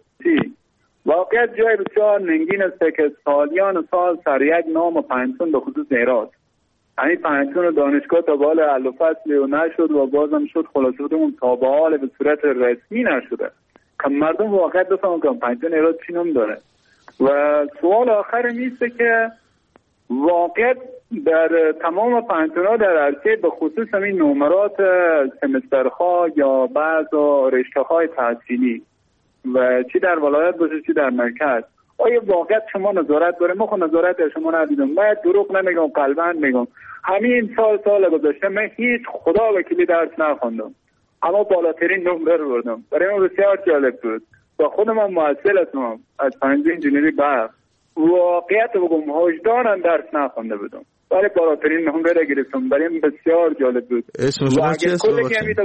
واقعیت جای بسیار ننگین است که سالیان سال سر یک نام پانتون به خصوص ایراد همین پانتون دانشگاه تا به حال حل و فصل و نشد و بازم شد خلاصه اون تا به حال به صورت رسمی نشده که مردم واقعیت بفهمن که پانتون ایراد چی نام داره. و سوال آخر میسته که واقعیت در تمام پانتون‌ها در عرصه به خصوص همین نمرات سمسترها یا بعض رشته‌های تحصیلی و چی در ولایت باشه چی در مرکز آیا واقعیت شما نظارت داره؟ ما خود نظارت شما ندیدم. من دروغ نمیگم، قلباً میگم همین سال گذشته من هیچ خدا وکیلی درس نخوندم اما بالاترین نمره رو بردم. برای من بسیار جالب بود و خودم هم محصل هستم از پنج انجینری برق. واقعیت بگم وجدانم درس نخونده بودم ولی بالاترین نمره رو گرفتم. برای من بسیار جالب بود. اسم شما چی است؟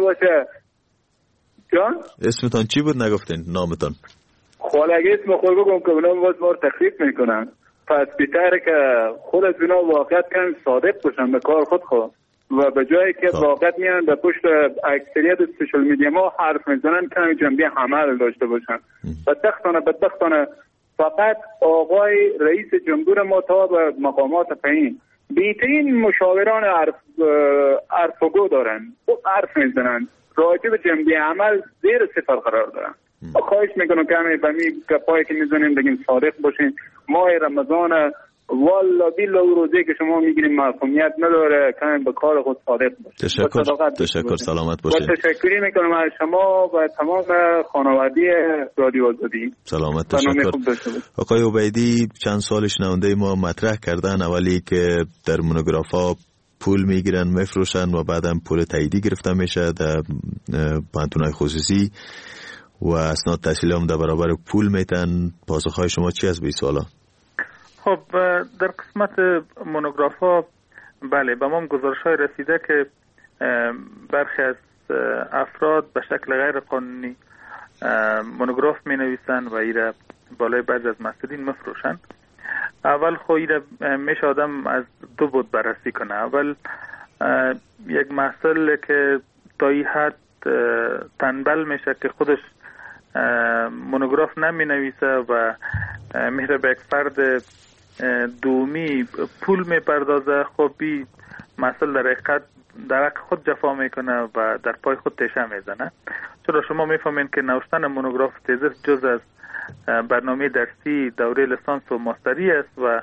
اسمتان چی بود نگفتین نامتان؟ خب اگه اسم خود بگم که اونا باز ما رو تخریب میکنن پس بهتره که خود از اونا واقعیت کم صادق باشن به کار خود و به جایی که واقعیت میان در پشت اکثریت سوشال میدیا ما حرف میزنن کمی جنبه عمل داشته باشن. بدبختانه فقط آقای رئیس جمهور ما تا به مقامات پایین بیترین مشاوران عرفگو دارن، حرف میزنن راجع به جنبه عمل زیر صفر قرار دارن. خواهش میکنم که همه بمی گپایی که میزنیم بگیم صادق باشین. ماه رمضان والا بیلا و روزه که شما میگیریم معصومیت نداره، کمی به کار خود صادق باشین. تشکر سلامت باشین. تشکری میکنم از شما و تمام خانوادگی رادیو آزادی. سلامت تشکر. آقای عبیدی چند سال شنونده ما مطرح کردن اولی که در مونوگرافا پول میگیرن میفروشن و بعدم پول تاییدی گرفته میشه در پانتونای خصوصی و اسناد تحصیلی هم در برابر پول میتن. پاسخهای شما چی از به این سوالا؟ خب در قسمت مونوگرافا بله به ما گزارش های رسیده که برخی از افراد به شکل غیر قانونی مونوگراف می نویسن و ایره بالای بعضی از مسئولین مفروشن. اول خو ایره میشه آدم از دو بود بررسی کنه. اول یک مسئله که تا این حد تنبل میشه که خودش مونوگراف نمی نویسه و میره به یک فرد دومی پول می پردازه. خب این مسئله در حقیقت در حق خود جفا میکنه و در پای خود تیشه میزنه. چرا شما میفهمین که نوشتن مونوگراف تزیس جز از برنامه درسی دوره لیسانس و ماستری است و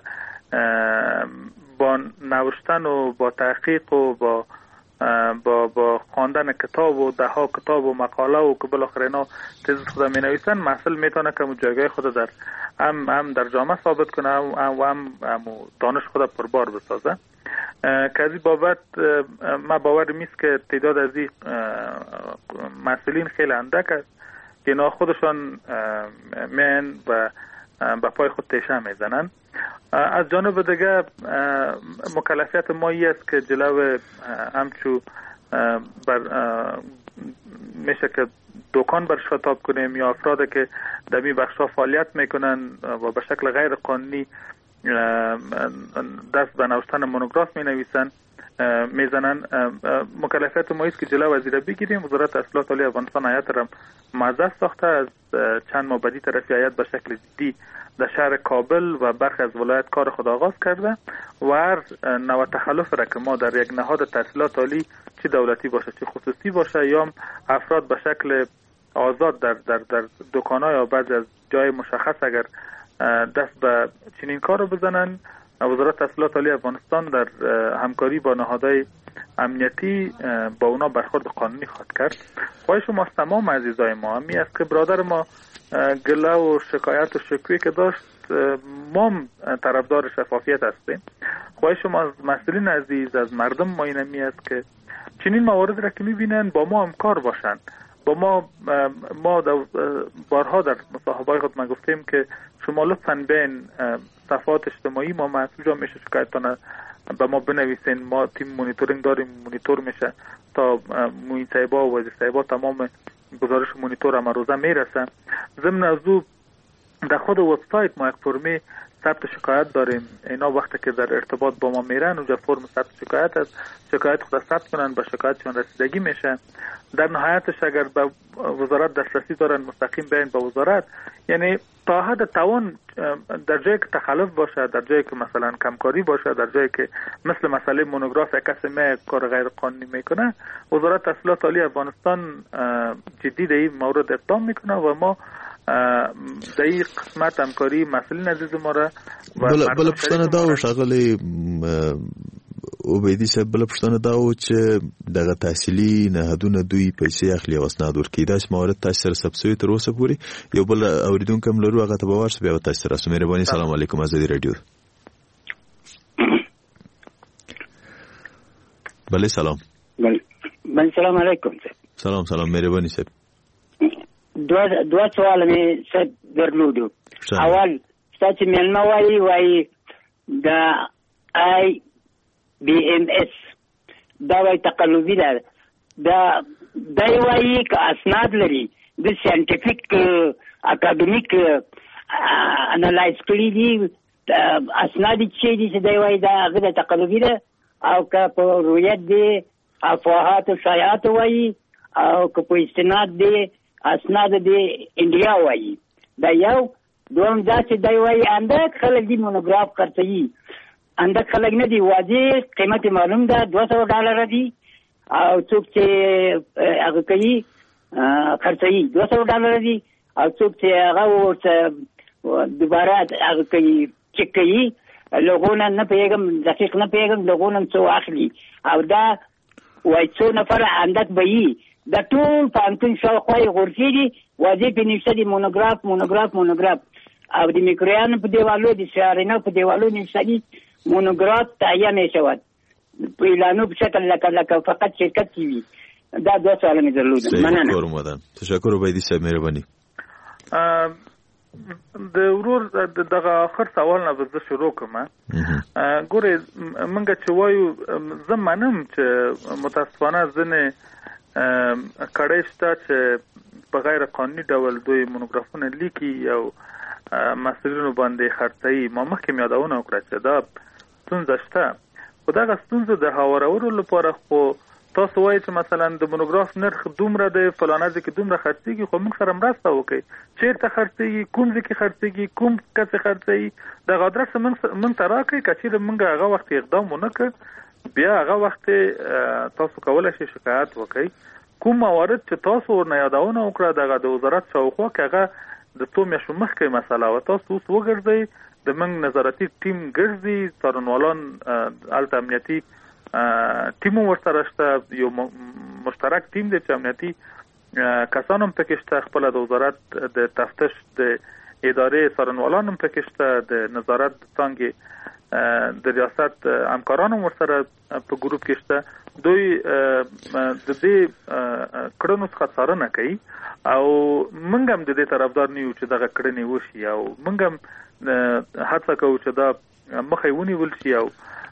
با نوشتن و با تحقیق و با خواندن کتاب و ده ها کتاب و مقاله و که بالاخره اینا تزیس خود می نویسن محصل میتونه که جایگاه خود در هم در جامعه ثابت کنه و هم دانش خود پربار بسازه. که از این بابت ما باور میست که تعداد از این محصلین خیلی اندک است که اینا خودشان میان و به پای خود تیشه میزنن. از جانب دیگه مکلفیت ما ای است که جلو همچو میشه که دکان برش خطاب کنیم یا افراد که در این بخشا فعالیت میکنن و به شکل غیر قانونی دست به نوشتن مونوگراف می نویسن میزنن. مکلفیت ما است که جلو از این بگیریم. وزارت اطلاعات عالی افغانستان هیئت را موظف ساخته. از چند ماه بعدی طرف هیئت به شکل جدی در شهر کابل و برخی از ولایت کار خود آغاز کرده و هر نوع تخلف را که ما در یک نهاد تحصیلات عالی چه دولتی باشه چه خصوصی باشه یا افراد به شکل آزاد در دکان‌ها یا بعضی از جای مشخص اگر دست به چنین کار رو بزنن، وزارت اطلاعات عالی افغانستان در همکاری با نهادهای امنیتی با اونا برخورد قانونی خواهد کرد. خواهش ما از تمام عزیزای ما همی است که برادر ما گله و شکایت و شکوی که داشت ما طرفدار شفافیت هستیم. خواهش ما از مسئولین عزیز از مردم ما اینمی است که چنین موارد را که میبینن با ما همکار باشن. با ما بارها در مصاحبه‌های خود ما گفتیم که شما لطفاً بین صفحات اجتماعی ما مسئول جا میشه شکایتتان به ما بنویسین. ما تیم مونیتورینگ داریم، مونیتور میشه تا موین صاحبا و وزیر صاحبا تمام گزارش مونیتور هم روزه میرسه. ضمن از او در خود وبسایت ما یک فرمی ثبت شکایت داریم. اینا وقتی که در ارتباط با ما میرن اونجا فرم ثبت شکایت است، شکایت خود ثبت کنن، به شکایتشون رسیدگی میشه. در نهایتش اگر به وزارت دسترسی دارن مستقیم بیاین به وزارت. یعنی تا حد توان در جایی که تخلف باشه، در جایی که مثلا کمکاری باشه، در جایی که مثل مسئله مونوگراف یک کسی کار غیر قانونی میکنه، وزارت اطلاعات عالی افغانستان جدی در این مورد اقدام میکنه و ما در این قسمت همکاری مسئولین عزیز ما را بله پښتنه دا و شغله عبیدی صاحب بله پښتنه دا و چې دغه تحصیلي نهادونه دوی پیسې اخلي او اسناد ورکوي. داسې موارد تاسو سره ثبت شوي تر اوسه پورې؟ یو بل اوریدونکی هم لرو، هغه ته به ورسو بیا به تاسو سره راسو. مهرباني. سلام علیکم ازادي رادیو. بله سلام. بله سلام علیکم. سلام مهرباني صاحب. دوه سوال مې صاحب درلودو. اول ستاسو مېلمه وایي د IBMS دا وایي تقلبي ده. دا وایي که اسناد لري د ساینټیفیک اکاډمیک انالایز کړي دي اسناد چې دي چې دا وایي دا هغه د تقلبي ده او که په رویت دي افواهات و شایعات وایي او که په استناد دي اسناد دی انډیا وایي. دا یو. دوم دا چې دی وایي اندک خلک دی مونوګراف خرڅوي، اندک خلک نه دی، واضح قیمت معلوم ده $200 دی او څوک چې هغه کوي خرڅوي $200 دی او څوک چې هغه ورته دوباره هغه کوي چک کوي لوګونه نه پیغام دقیق نه پیغام لوګونه څو اخلي او دا وایي څو نفر اندک به د ټول پانتون شاوخوا یې غورځي دي، واضح پې نوشته دي مونوګراف او د میکرویانو په دیوالو د سیارینو په دیوالو نوشته دي مونوګراف تهیه میشود په اعلانو په شکل لکه فقط شرکت کې وي. دا دوه سوال مې درلودل. مننه. تشکر عبیدي صاحب، مهرباني. د ورور دغه آخر سوال نه به زه شروع کوم. ګورې موږ چې وایو زه منم چې متاسفانه ځینې کړی شته چې په غیر قانوني ډول دوی مونوګرافونه لیکي او مسؤلینو باندې خرڅوي. ما مخکې مې یادونه وکړه چې دا ستونزه شته، خو دغه ستونزه د هوارولو لپاره خو تاسو وایئ چې مثلا د مونوګراف نرخ دومره دی، فلانه ځای کې دومره خرڅېږي، خو موږ سره مرسته وکړئ چېرته خرڅېږي، کوم ځای کې خرڅېږي، کوم کس خرڅوي، دغه ادرس موږ ته راکړئ. که چېرې موږ هغه وخت اقدام ونه کړ بیا هغه وخت تاسو کولی شئ شکایت وکړئ. کوم موارد چې تاسو ورنه یادونه وکړه دغه د وزارت شاوخوا کې هغه د څو میاشتو مخکې مسله وه. تاسو اوس وګرځئ د موږ نظارتي ټیم ګرځي، څارنوالان هلته امنیتي ټیم ورسره شته، یو مشترک ټیم دی چې امنیتي کسان هم پکې شته، خپله د وزارت د تفتش د ادارې څارنوالان هم پکې شته، د نظارت څانګې د ریاست همکاران هم ورسره په ګروپ کې شته. دوی د دې کړنو څخه څارنه کوي او موږ هم د دې طرفدار نه یو چې دغه کړنې وشي او موږ هم هڅه کوو چې دا مخه ونیول شي او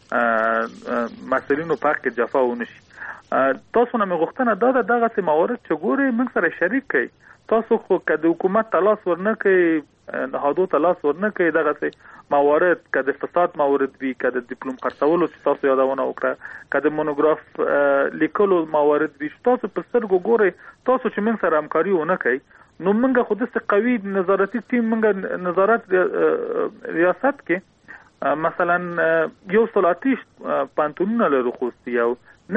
مسؤلینو په حق کې جفا ونه شي. تاسو نه مې غوښتنه دا ده دغسې موارد چې ګورئ موږ سره شریک کړئ. تاسو خو که د حکومت ته لاس ورنه کوئ، نهادو ته لاس ورنه کوئ، دغسې موارد که د فساد موارد وي، که د ډیپلوم خرڅولو چې تاسو یادونه وکړه، که د مونوګراف لیکلو موارد وي، تاسو په سترګو ګورئ. تاسو چې موږ سره همکاري ونه کوئ نو موږ خو داسې قوي نظارتي ټیم موږ نظارت ریاست کې مثلا 130 پانتونونه لرو خوستي او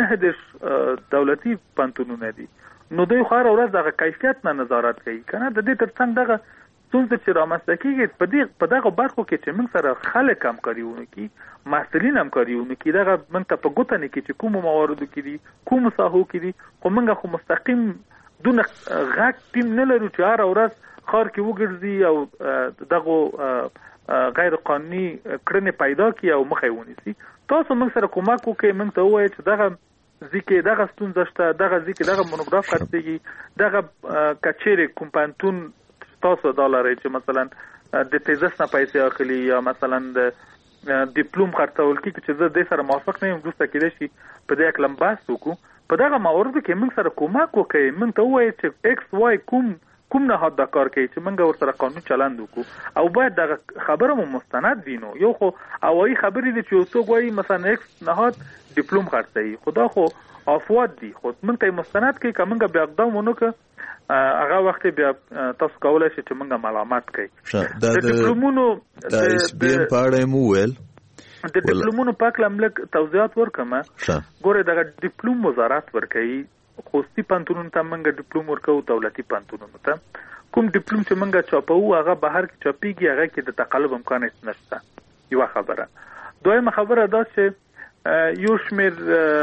9 دولتي پانتونونه دي، نو دوی خو هره ورځ دغه کیفیت نه نظارت کوي که نه. د دې تر څنګ دغه ستونزه چې رامنځته کېږي په دغه برخو کې چې موږ سره خلک همکاري ونه کړي، محصلین همکاري ونه کړي، دغه موږ ته په ګوته نه کړي چې کومو مواردو کې دي، کومو ساحو کې دي، خو موږ خو مستقیم دونه غږ ټیم نه لرو چې هره ورځ ښار کې وګرځي او دغه غیر قانوني کړنې پیدا کړي او مخه یې ونیسي. تاسو موږ سره کومک وکړئ، موږ ته ووایئ چې دغه ځکه دغه ستونزه شته، دغه ځکه دغه مونوګراف خرڅېږي، دغه کچېرې کوم پانتون تاسو دا لرئ چې مثلا د تیزس نه پیسې اخلي یا مثلا د ډیپلوم خرڅول کېږي چې زه دې سره موافق نه یم، وروسته کېدای شي په دې هکله بحث وکړو. په دغه مواردو کې موږ سره کومک وکړئ، موږ ته ووایئ چې ایکس وای کوم نهاد دا کار کوي چې موږ ورسره قانون چلند وکړو او باید دغه خبره مو مستند وینو. یو خو هوایي خبرې دي چې یو څوک وایي مثلا ایکس نهاد ډیپلوم خرڅوي، خو دا خو افواد دي، خو موږ ته مستند کوي. که موږ بیا اقدام ونه کړو هغه وخت بیا تاسو کولی شئ چې موږ ملامت کوي. د ډیپلومونو د اس بي ام په اړه مو ویل، د ډیپلومونو په اړه هم لږ توضیحات ورکړم. ګورئ دغه ډیپلوم وزارت ورکوي، خوستي پانتونونو ته موږ ډیپلوم ورکوو، دولتي پانتونونو ته کوم ډیپلوم چې موږ چاپوو هغه بهر کې چاپېږي، هغه کې د تقلب امکان هېڅ نشته. یوه خبره. دویمه خبره دا چې یو شمېر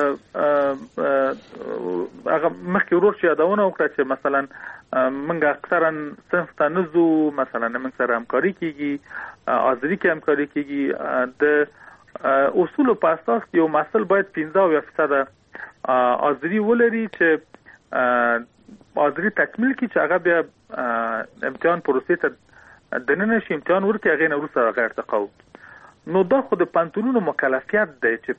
هغه مخکې ورور چې یادونه وکړه چې مثلا موږ اکثرا صنف ته نه ځو، مثلا موږ سره همکاري کېږي، حاضري کې همکاري کېږي. د اصولو په اساس یو محصل باید 15% حاضري ولري چې حاضري تکمیل کړي چې هغه بیا امتحان پروسې ته دننه شي، امتحان ورکړي، هغې نه وروسته هغه ارتقا وکړي. نو دا خو د پانتونونو مکلفیت دی چې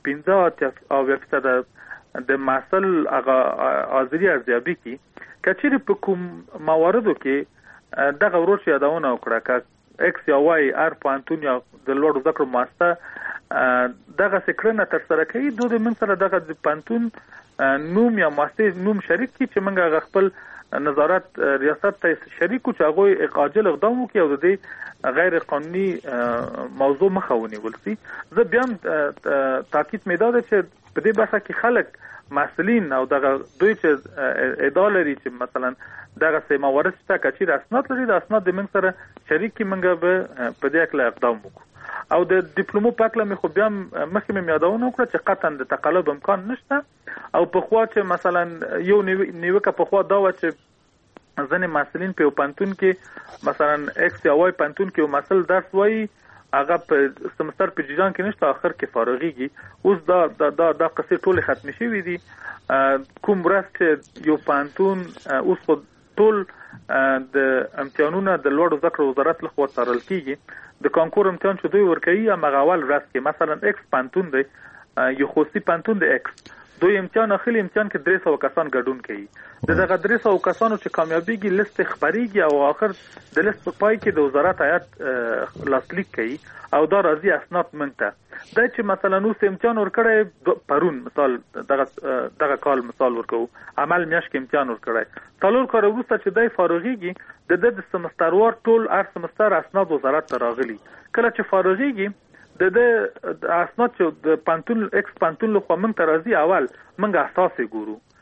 15% د محصل هغه حاضري ارزیابي کړي. که چیرې په کوم مواردو کې دغه ورور چې یادونه وکړه که ایکس یا وای هر پانتون یا د لوړو زده کړو ماسته دغسې کړنه ترسره کوي، دوی د موږ سره دغه د پانتون نوم یا ماسټر نوم شریک کړي چې موږ هغه خپل نظارت ریاست ته شریک کړو چې هغوی عاجل اقدام وکړي او د دې غیر قانوني موضوع مخه ونیول شي. زه بیا هم تاکید مې دا ده چې په دې برخه کې خلک مسؤلین او دغه دوی چې ادعا لري چې مثلا دغسې موارد شته، که چیرې اسناد لري د اسناد د موږ سره شریک کړي، موږ به په دې هکله اقدام وکړو. او د ډیپلومو په هکله مې خو بیا هم مخکې مې یادونه وکړه چې قطعا د تقلب امکان نشته. او پخوا چې مثلا یو نیوکه پخوا دا وه چې ځینې محصلین په یو پانتون کې مثلا ایکس یا وای پانتون کې یو محصل درس وایي، هغه په سمستر په جریان کې نشته، آخر کې فارغېږي. اوس دا قصې ټولې ختمې شوي دي. کوم ورځ چې یو پانتون اوس خو ټول د امتحانونه د لوړو زده کړو وزارت لخوا څارل کېږي. د کانکور امتحان چې دوی ورکوي همغه اول ورځ کې مثلا ایکس پانتون دی، یو خوستي پانتون د ایکس دوی امتحان اخلي، امتحان کې 300 کسان ګډون کوي. د دغه 300 کسانو چې کامیابیږي لیست خبرېږي او آخر د لیست په پای کې د وزارت هیات لاسلیک کوي او دا راځي اسناد موږ ته. دا چې مثلا اوس امتحان ورکړی پرون مثال دغه کال مثال ورکوو، عمل میاشت کې امتحان ورکړی، 4 کال وروسته چې دی فارغېږي د سمستروار ټول هر سمستر اسناد وزارت ته راغلي. کله چې فارغېږي د اسناد چې د پانتون ایکس پانتون لخوا موږ ته راځي، اول موږ اساس یې ګورو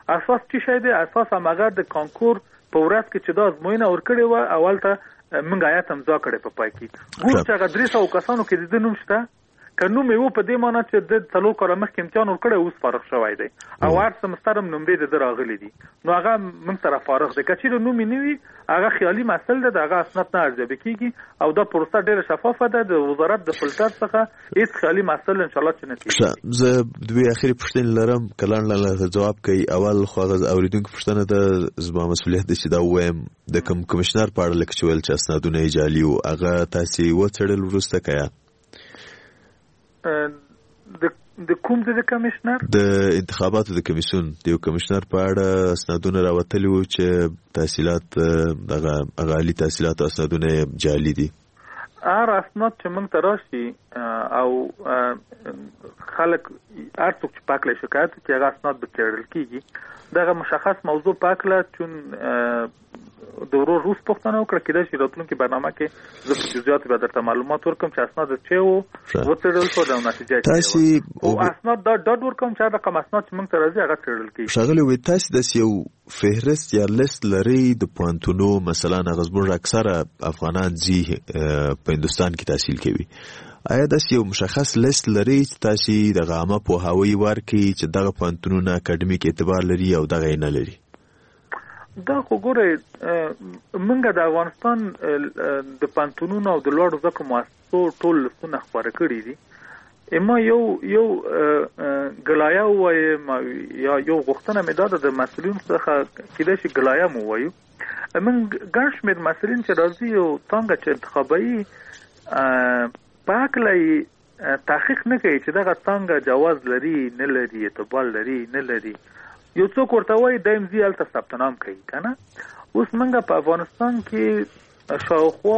اساس څه شی دی؟ اساس هغه د کانکور په ورځ کې چې دا ازموینه ورکړې و اول ته موږ آیات امضا کړې په پای کې ګور چې هغه 300 کسانو کې د نوم شته کنو مې و په دې معنی چې د څلو کاله مخکې امتحان ورکړی اوس فارغ شوی دی او هر سمستر هم نمرې د راغلي دي نو هغه موږ سره فارغ دی که چیرې نوم یې نه وي هغه خیالي محصل دی د هغه اسناد نه ارزیابي کیږي او دا پروسه ډېره شفافه ده د وزارت د فلټر څخه هیڅ خیالي محصل انشاءالله چې نه کیږي. زه دوی اخري پوښتنې لرم کلان لاله جواب کوي. اول خو هغه اوریدونکو پوښتنه ده زما مسؤلیت دی چې دا ووایم د کوم کمشنر په اړه لکه چې ویل چې اسنادونه یې جعلي وو هغه تاسې وڅېړل وروسته که یا د کوم د کمشنر د انتخاباتو د کمیسیون د یو کمشنر په اړه اسنادونه راوتلي وو چې تحصیلات دغه عالي تحصیلات اسنادونه جعلي دي. هر اسناد چې موږ ته راشي او خلک هر څوک چې پاکله شکایت کوي هغه اسناد به څېړل کیږي. دغه مشخص موضوع پاکله چون د ورور روس پوښتنه وکړه کېدای شي راتلونکي برنامه کې زه په جزئیاتو به درته معلومات ورکړم چې اسناد څه وو وڅېړل شو او نتیجه یې او اسناد دا ډاډ ورکوم چې هغه کوم اسناد چې موږ ته راځي هغه څېړل کېږي. ښاغلی وایي تاسې داسې یو فهرست یا لیست لرئ د پوهنتونو مثلا هغه زموږ اکثره افغانان ځي په هندوستان کې تحصیل کوي آیا داسې یو مشخص لیست لرئ چې تاسې دغه عامه پوهاوی ورکړئ چې دغه پوهنتونونه اکاډمیک اعتبار لري او دغه یې نه لري؟ دا خو ګورئ موږ د افغانستان د پوهنتونونو او د لوړو زده کړو مؤسسو ټول لستونه خپاره کړي دي. ما یو ګلایه ووایم یا یو غوښتنه مې دا ده د مسؤلینو څخه کېدای شي ګلایه مو ووایو. موږ ګڼ شمېر مسؤلین چې راځي یو څانګه چې انتخابوي په هکله یې تحقیق نه کوي چې دغه څانګه جواز لري نه لري اعتبار لري نه لري. یو څوک ورته وایي دایم ځي هلته ثبت نام کوي که نه. اوس موږ په افغانستان کې شاوخوا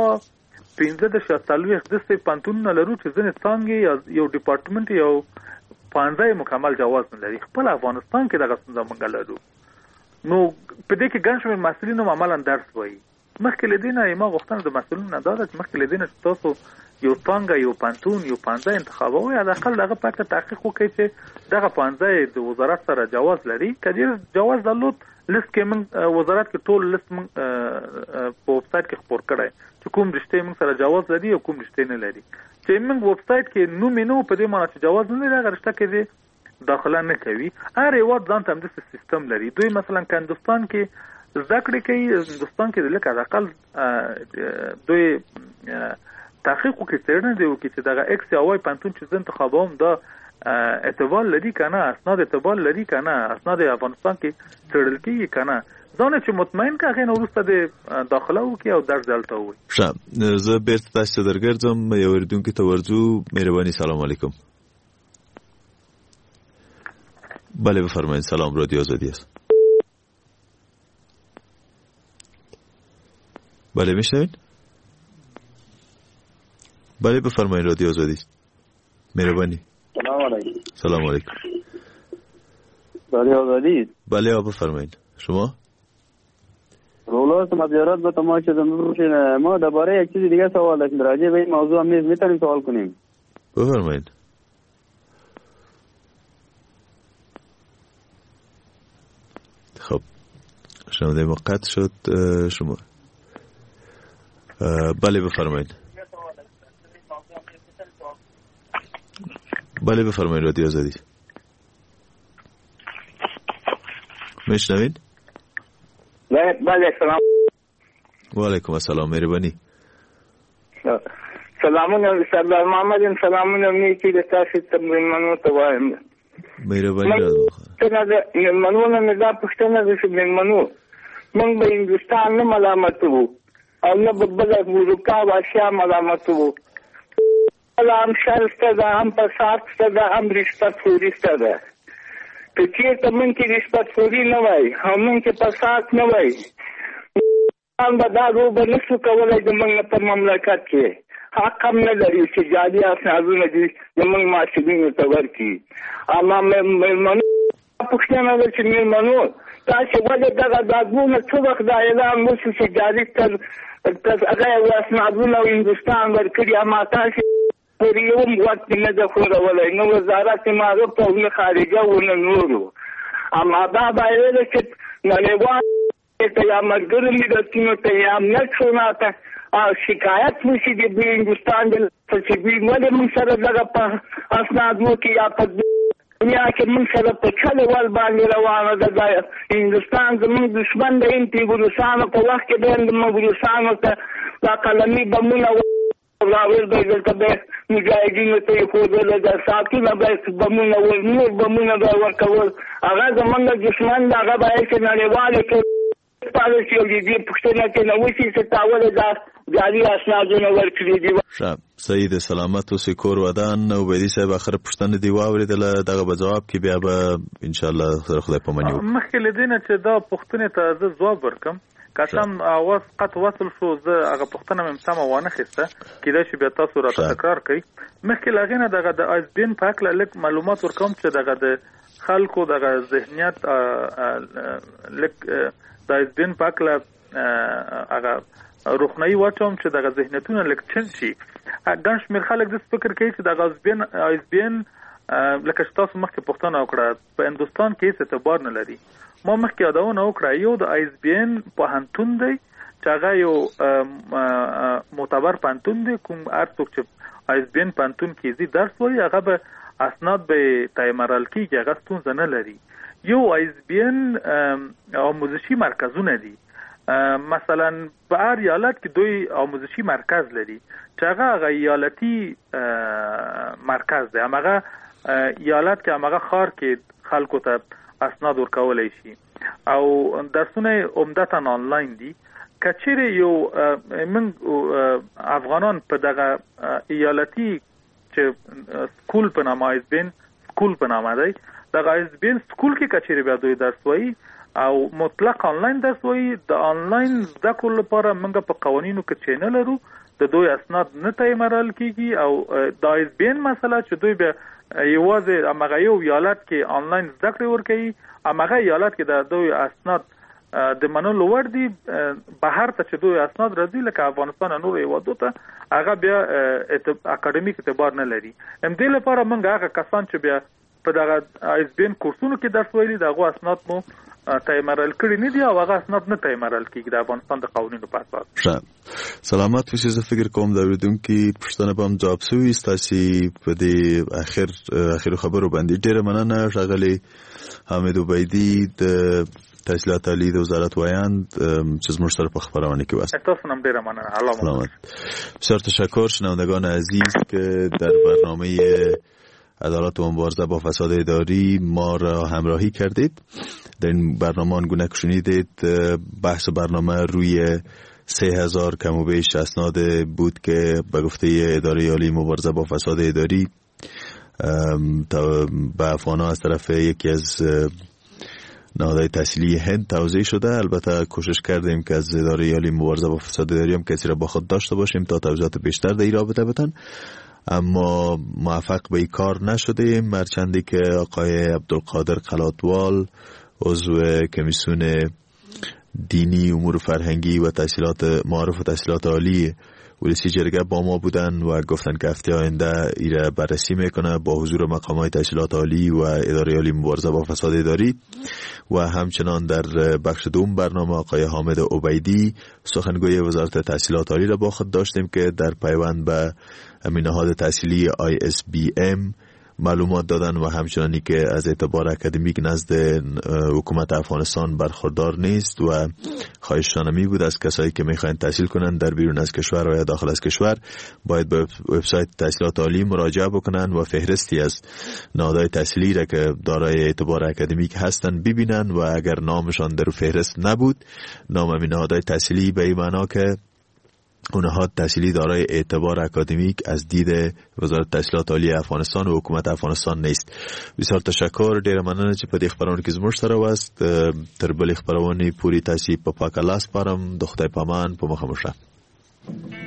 15-40 داسې پوهنتونونه لرو چې ځینې څانګې یا یو ډپارټمنټ یو پوهنځی مکمل جواز نه لري. خپل افغانستان کې دغه ستونزه موږ لرو. نو په دې کې ګڼ شمېر محصلین هم عملا درس وایي. مخکې له دې نه ما غوښتنه د مسؤلینو نه دا ده چې مخکې له دې نه چې تاسو یو څانګه یو پوهنتون یو پوهنځی انتخابوئ حداقل دغه په هکله تحقیق وکړئ چې دغه پوهنځی د وزارت سره جواز لري. که ډېر جواز درلود لیست کې موږ وزارت کې ټول لیست موږ په ویبسایټ کې خپور کړی چې کوم رشتې موږ سره جواز لري او کوم رشتې نه لري. چې موږ ویبسایټ کې نوم یې نه و په دې معنی چې جواز نه لري هغه رشته کې دې داخله نه کوي. هر هېواد ځان ته همداسې سیستم لري. دوی مثلا که هندوستان کې زده کړې کوي هندوستان کې د لږ حداقل دوی تحقیق وکړي څېړنه دې وکړي چې دغه ایکس یا واي پوهنتون چې زه انتخابوم دا اعتبار لري که نه اسناد اعتبار لري که نه اسناد افغانستان کې څېړل کېږي که نه ځان چې مطمئن که هغې نه وروسته دې داخله وکړي او درس دلته ووایي. ښه زه بېرته تاسې ته درګرځم یو اورېدونکي ته ورځو. مهرباني سلام علیکم. بله بفرمایید. سلام رادیو آزادی است. بله میشنوید؟ بله بفرمایید رادیو آزادی است. مهربانی. سلام علیکم. سلام علیکم. رادیو آزادی. بله بفرمایید. شما؟ رولات مزیارات به تماشا داشتیم. ما درباره یک چیز دیگه سوال داشتیم راجع به این موضوع هم میتونیم سوال کنیم؟ بفرمایید. خب شنونده ما قطع شد. شما بله بفرمایید. بله بفرمایید رادیو آزادی. میشنوید؟ بله سلام. و علیکم السلام. مهربانی. سلامونه سردار محمد. سلامونه نیکی د تاسو تمرینونو ته وایم. مهربانی. څنګه منونه نه دا پښتنه د منونو موږ به هندوستان نه ملامت وو او نه بل امریکا واشیا ملامت وو. هم شرسته ده هم فساد ده هم رشوت خوري ده. که چېرته موږ کې رشوت خوري نه وای او موږ کې فساد نه وای هم به دا لوبه نه شو کولی زموږ په مملکت کې. حق هم نه لري چې جعلي اسنادونه دي زموږ محصلینو ته ورکړي. اما مېلمنو پوښتنه ده چې مېلمنو تاسې ولې دغه دادونه څه وخت دا اعلان وشو چې جعلي هغه اسنادونه هندوستان ورکړي اما تاسې پورې یو وخت نه ده خورولی نه وزارت معرف ته نه خارجه و نه نورو. اما دا باید چې نړیوال ته یا ملګرو ملتونو ته یا امنیت شورا ته شکایت وشي د هندوستان د فلسفي ولې موږ سره دغه په اسنادو کې یا په دنیا کې موږ سره په چل ول باندې روانه ده. هندوستان زموږ دشمن دی. روسانو په وخت کې د روسانو ته دا قلمي بمونه راوړل به دلته به مجاهدینو ته یې ښودل د ساعتونه به بمونه نور بمونه به ورکول. هغه زموږ دشمن د هغه باید چې نړیواله پالیسي او دې پښتنه کې نو وشي چې تاول دا جاري اسنادونه ورکړي دي. شب سید سلامت اوسې کور ودان. عبیدي صاحب اخر پښتنه دی واوریدله دغه به جواب کې بیا به ان شاء الله سره خدای پاماني وکړو. مخکې لدینه چې دا پښتنه ته زه ځواب ورکم کاتم اواز قط وصل شو زه هغه پښتنه مې سم وانه خسته کله چې بیا تاسو را تکرار کړئ. مخکې لغینه دغه د ایس بي ان پاک لک معلومات ورکوم چې دغه د خلکو دغه ذهنیت لک د ایس بي ان پاک له هغه روخنایی واچوم چې دغه ذهنیتونه لک چن شي. ګڼ شمېر خلک د فکر کوي چې دغه ایس بي ان لکه تاسو مخکې پښتنه وکړه په هندوستان کې څه اعتبار نه لري. ما مخکې یادونه وکړه یو د ایس بي ان پوهنتون دی چې هغه یو معتبر پوهنتون دی. کوم هر څوک چې ایس بي ان پوهنتون کې زی درس وایي هغه به اسناد به تایمرل کیږي. هغه ستونزه نه لري. یو ایس بي ان آموزشي مرکزونه دي. مثلا په هر ایالت کې دوی آموزشي مرکز لري چې هغه ایالتي مرکز دی. هغه ایالت کې هغه خار کې خلکو ته اسناد ورکولای شي او درسونه عمدتاً آنلاین دي. کچېره یو من افغانان په دغه ایالتي چې سکول په نامه ایس بي ان سکول په نامه دی دغه ایس بي ان سکول کې کچېره بیا دوی درس وایي او مطلق آنلاین درس وایي. د آنلاین زده کړو لپاره موږ په قوانینو کې چینل لرو د دوی اسناد نه تایمرل کیږي او د ایس بي ان مسله چې دوی به یوازې هغه یو ایالت کې آنلاین زده کړې ورکوي هغه ایالت کې د دوی اسناد د منلو وړ دي. بهر ته چې دوی اسناد راځي لکه افغانستان نور هیوادو ته هغه بیا اکاډمیک اعتبار نه لري. همدې لپاره موږ هغه کسان چې بیا په دغه ایس بي ان کورسونو کې درس ویلي دغه اسناد مو تایمرل کړی نه دي او هغه اسناد نه تایمرل کیږي د افغانستان د قوانینو په اساس. سلامت اوسئ. زه فکر کوم دا اوریدونکي پوښتنه به هم جواب شوي. ستاسې په دې اخرو خبرو باندې ډېره مننه. ښاغلی حامد عبیدي د تحصیلات عالی د وزارت وایند چې زموږ سره په خپرونه کې واست. تاسو هم ډېره مننه. سلامت. بسیار تشکر. شنوندگان عزیز که در برنامه عدالت و مبارزه با فساد اداری ما را همراهی کردید. در این برنامه آنگونه که شنیدید بحث برنامه روی 3000 کم و بیش اسناد بود که به گفته اداره عالی مبارزه با فساد اداری به افغان‌ها از طرف یکی از نهادهای تحصیلی هند توزیع شده. البته کوشش کردیم که از اداره عالی مبارزه با فساد اداری هم کسی را با خود داشته باشیم تا توضیحات بیشتر در این رابطه بدن، اما موفق به این کار نشدیم. مرچندی که آقای عبدالقادر قلاتوال عضو کمیسیون دینی امور فرهنگی و تحصیلات معارف و تحصیلات عالی ولسی جرگه با ما بودن و گفتن که هفته آینده ایره بررسی میکنه با حضور مقامات تحصیلات عالی و اداره عالی مبارزه با فساد اداری. و همچنان در بخش دوم برنامه آقای حامد عبیدی سخنگوی وزارت تحصیلات عالی را با خود داشتیم که در پیوند به نهاد تحصیلی ISBM معلومات دادن و همچنانی که از اعتبار اکادمیک نزد حکومت افغانستان برخوردار نیست و خواهششان می بود از کسایی که میخواین تحصیل کنن در بیرون از کشور و یا داخل از کشور باید به وبسایت تحصیلات عالی مراجعه بکنن و فهرستی از نهادهای تحصیلی را که دارای اعتبار اکادمیک هستن ببینن و اگر نامشان در فهرست نبود، نام همین نهادهای تحصیلی به این معنا که اونها تحصیلی دارای اعتبار اکادمیک از دید وزارت تحصیلات عالی افغانستان و حکومت افغانستان نیست. بسیار تشکر. ډیر مننه چې په دې خبرونه کې زموږ سره واست. تر بلې خبرونې پوری تاسو په پاک الله سپارم. د خدای په امان. په مخه مو شه.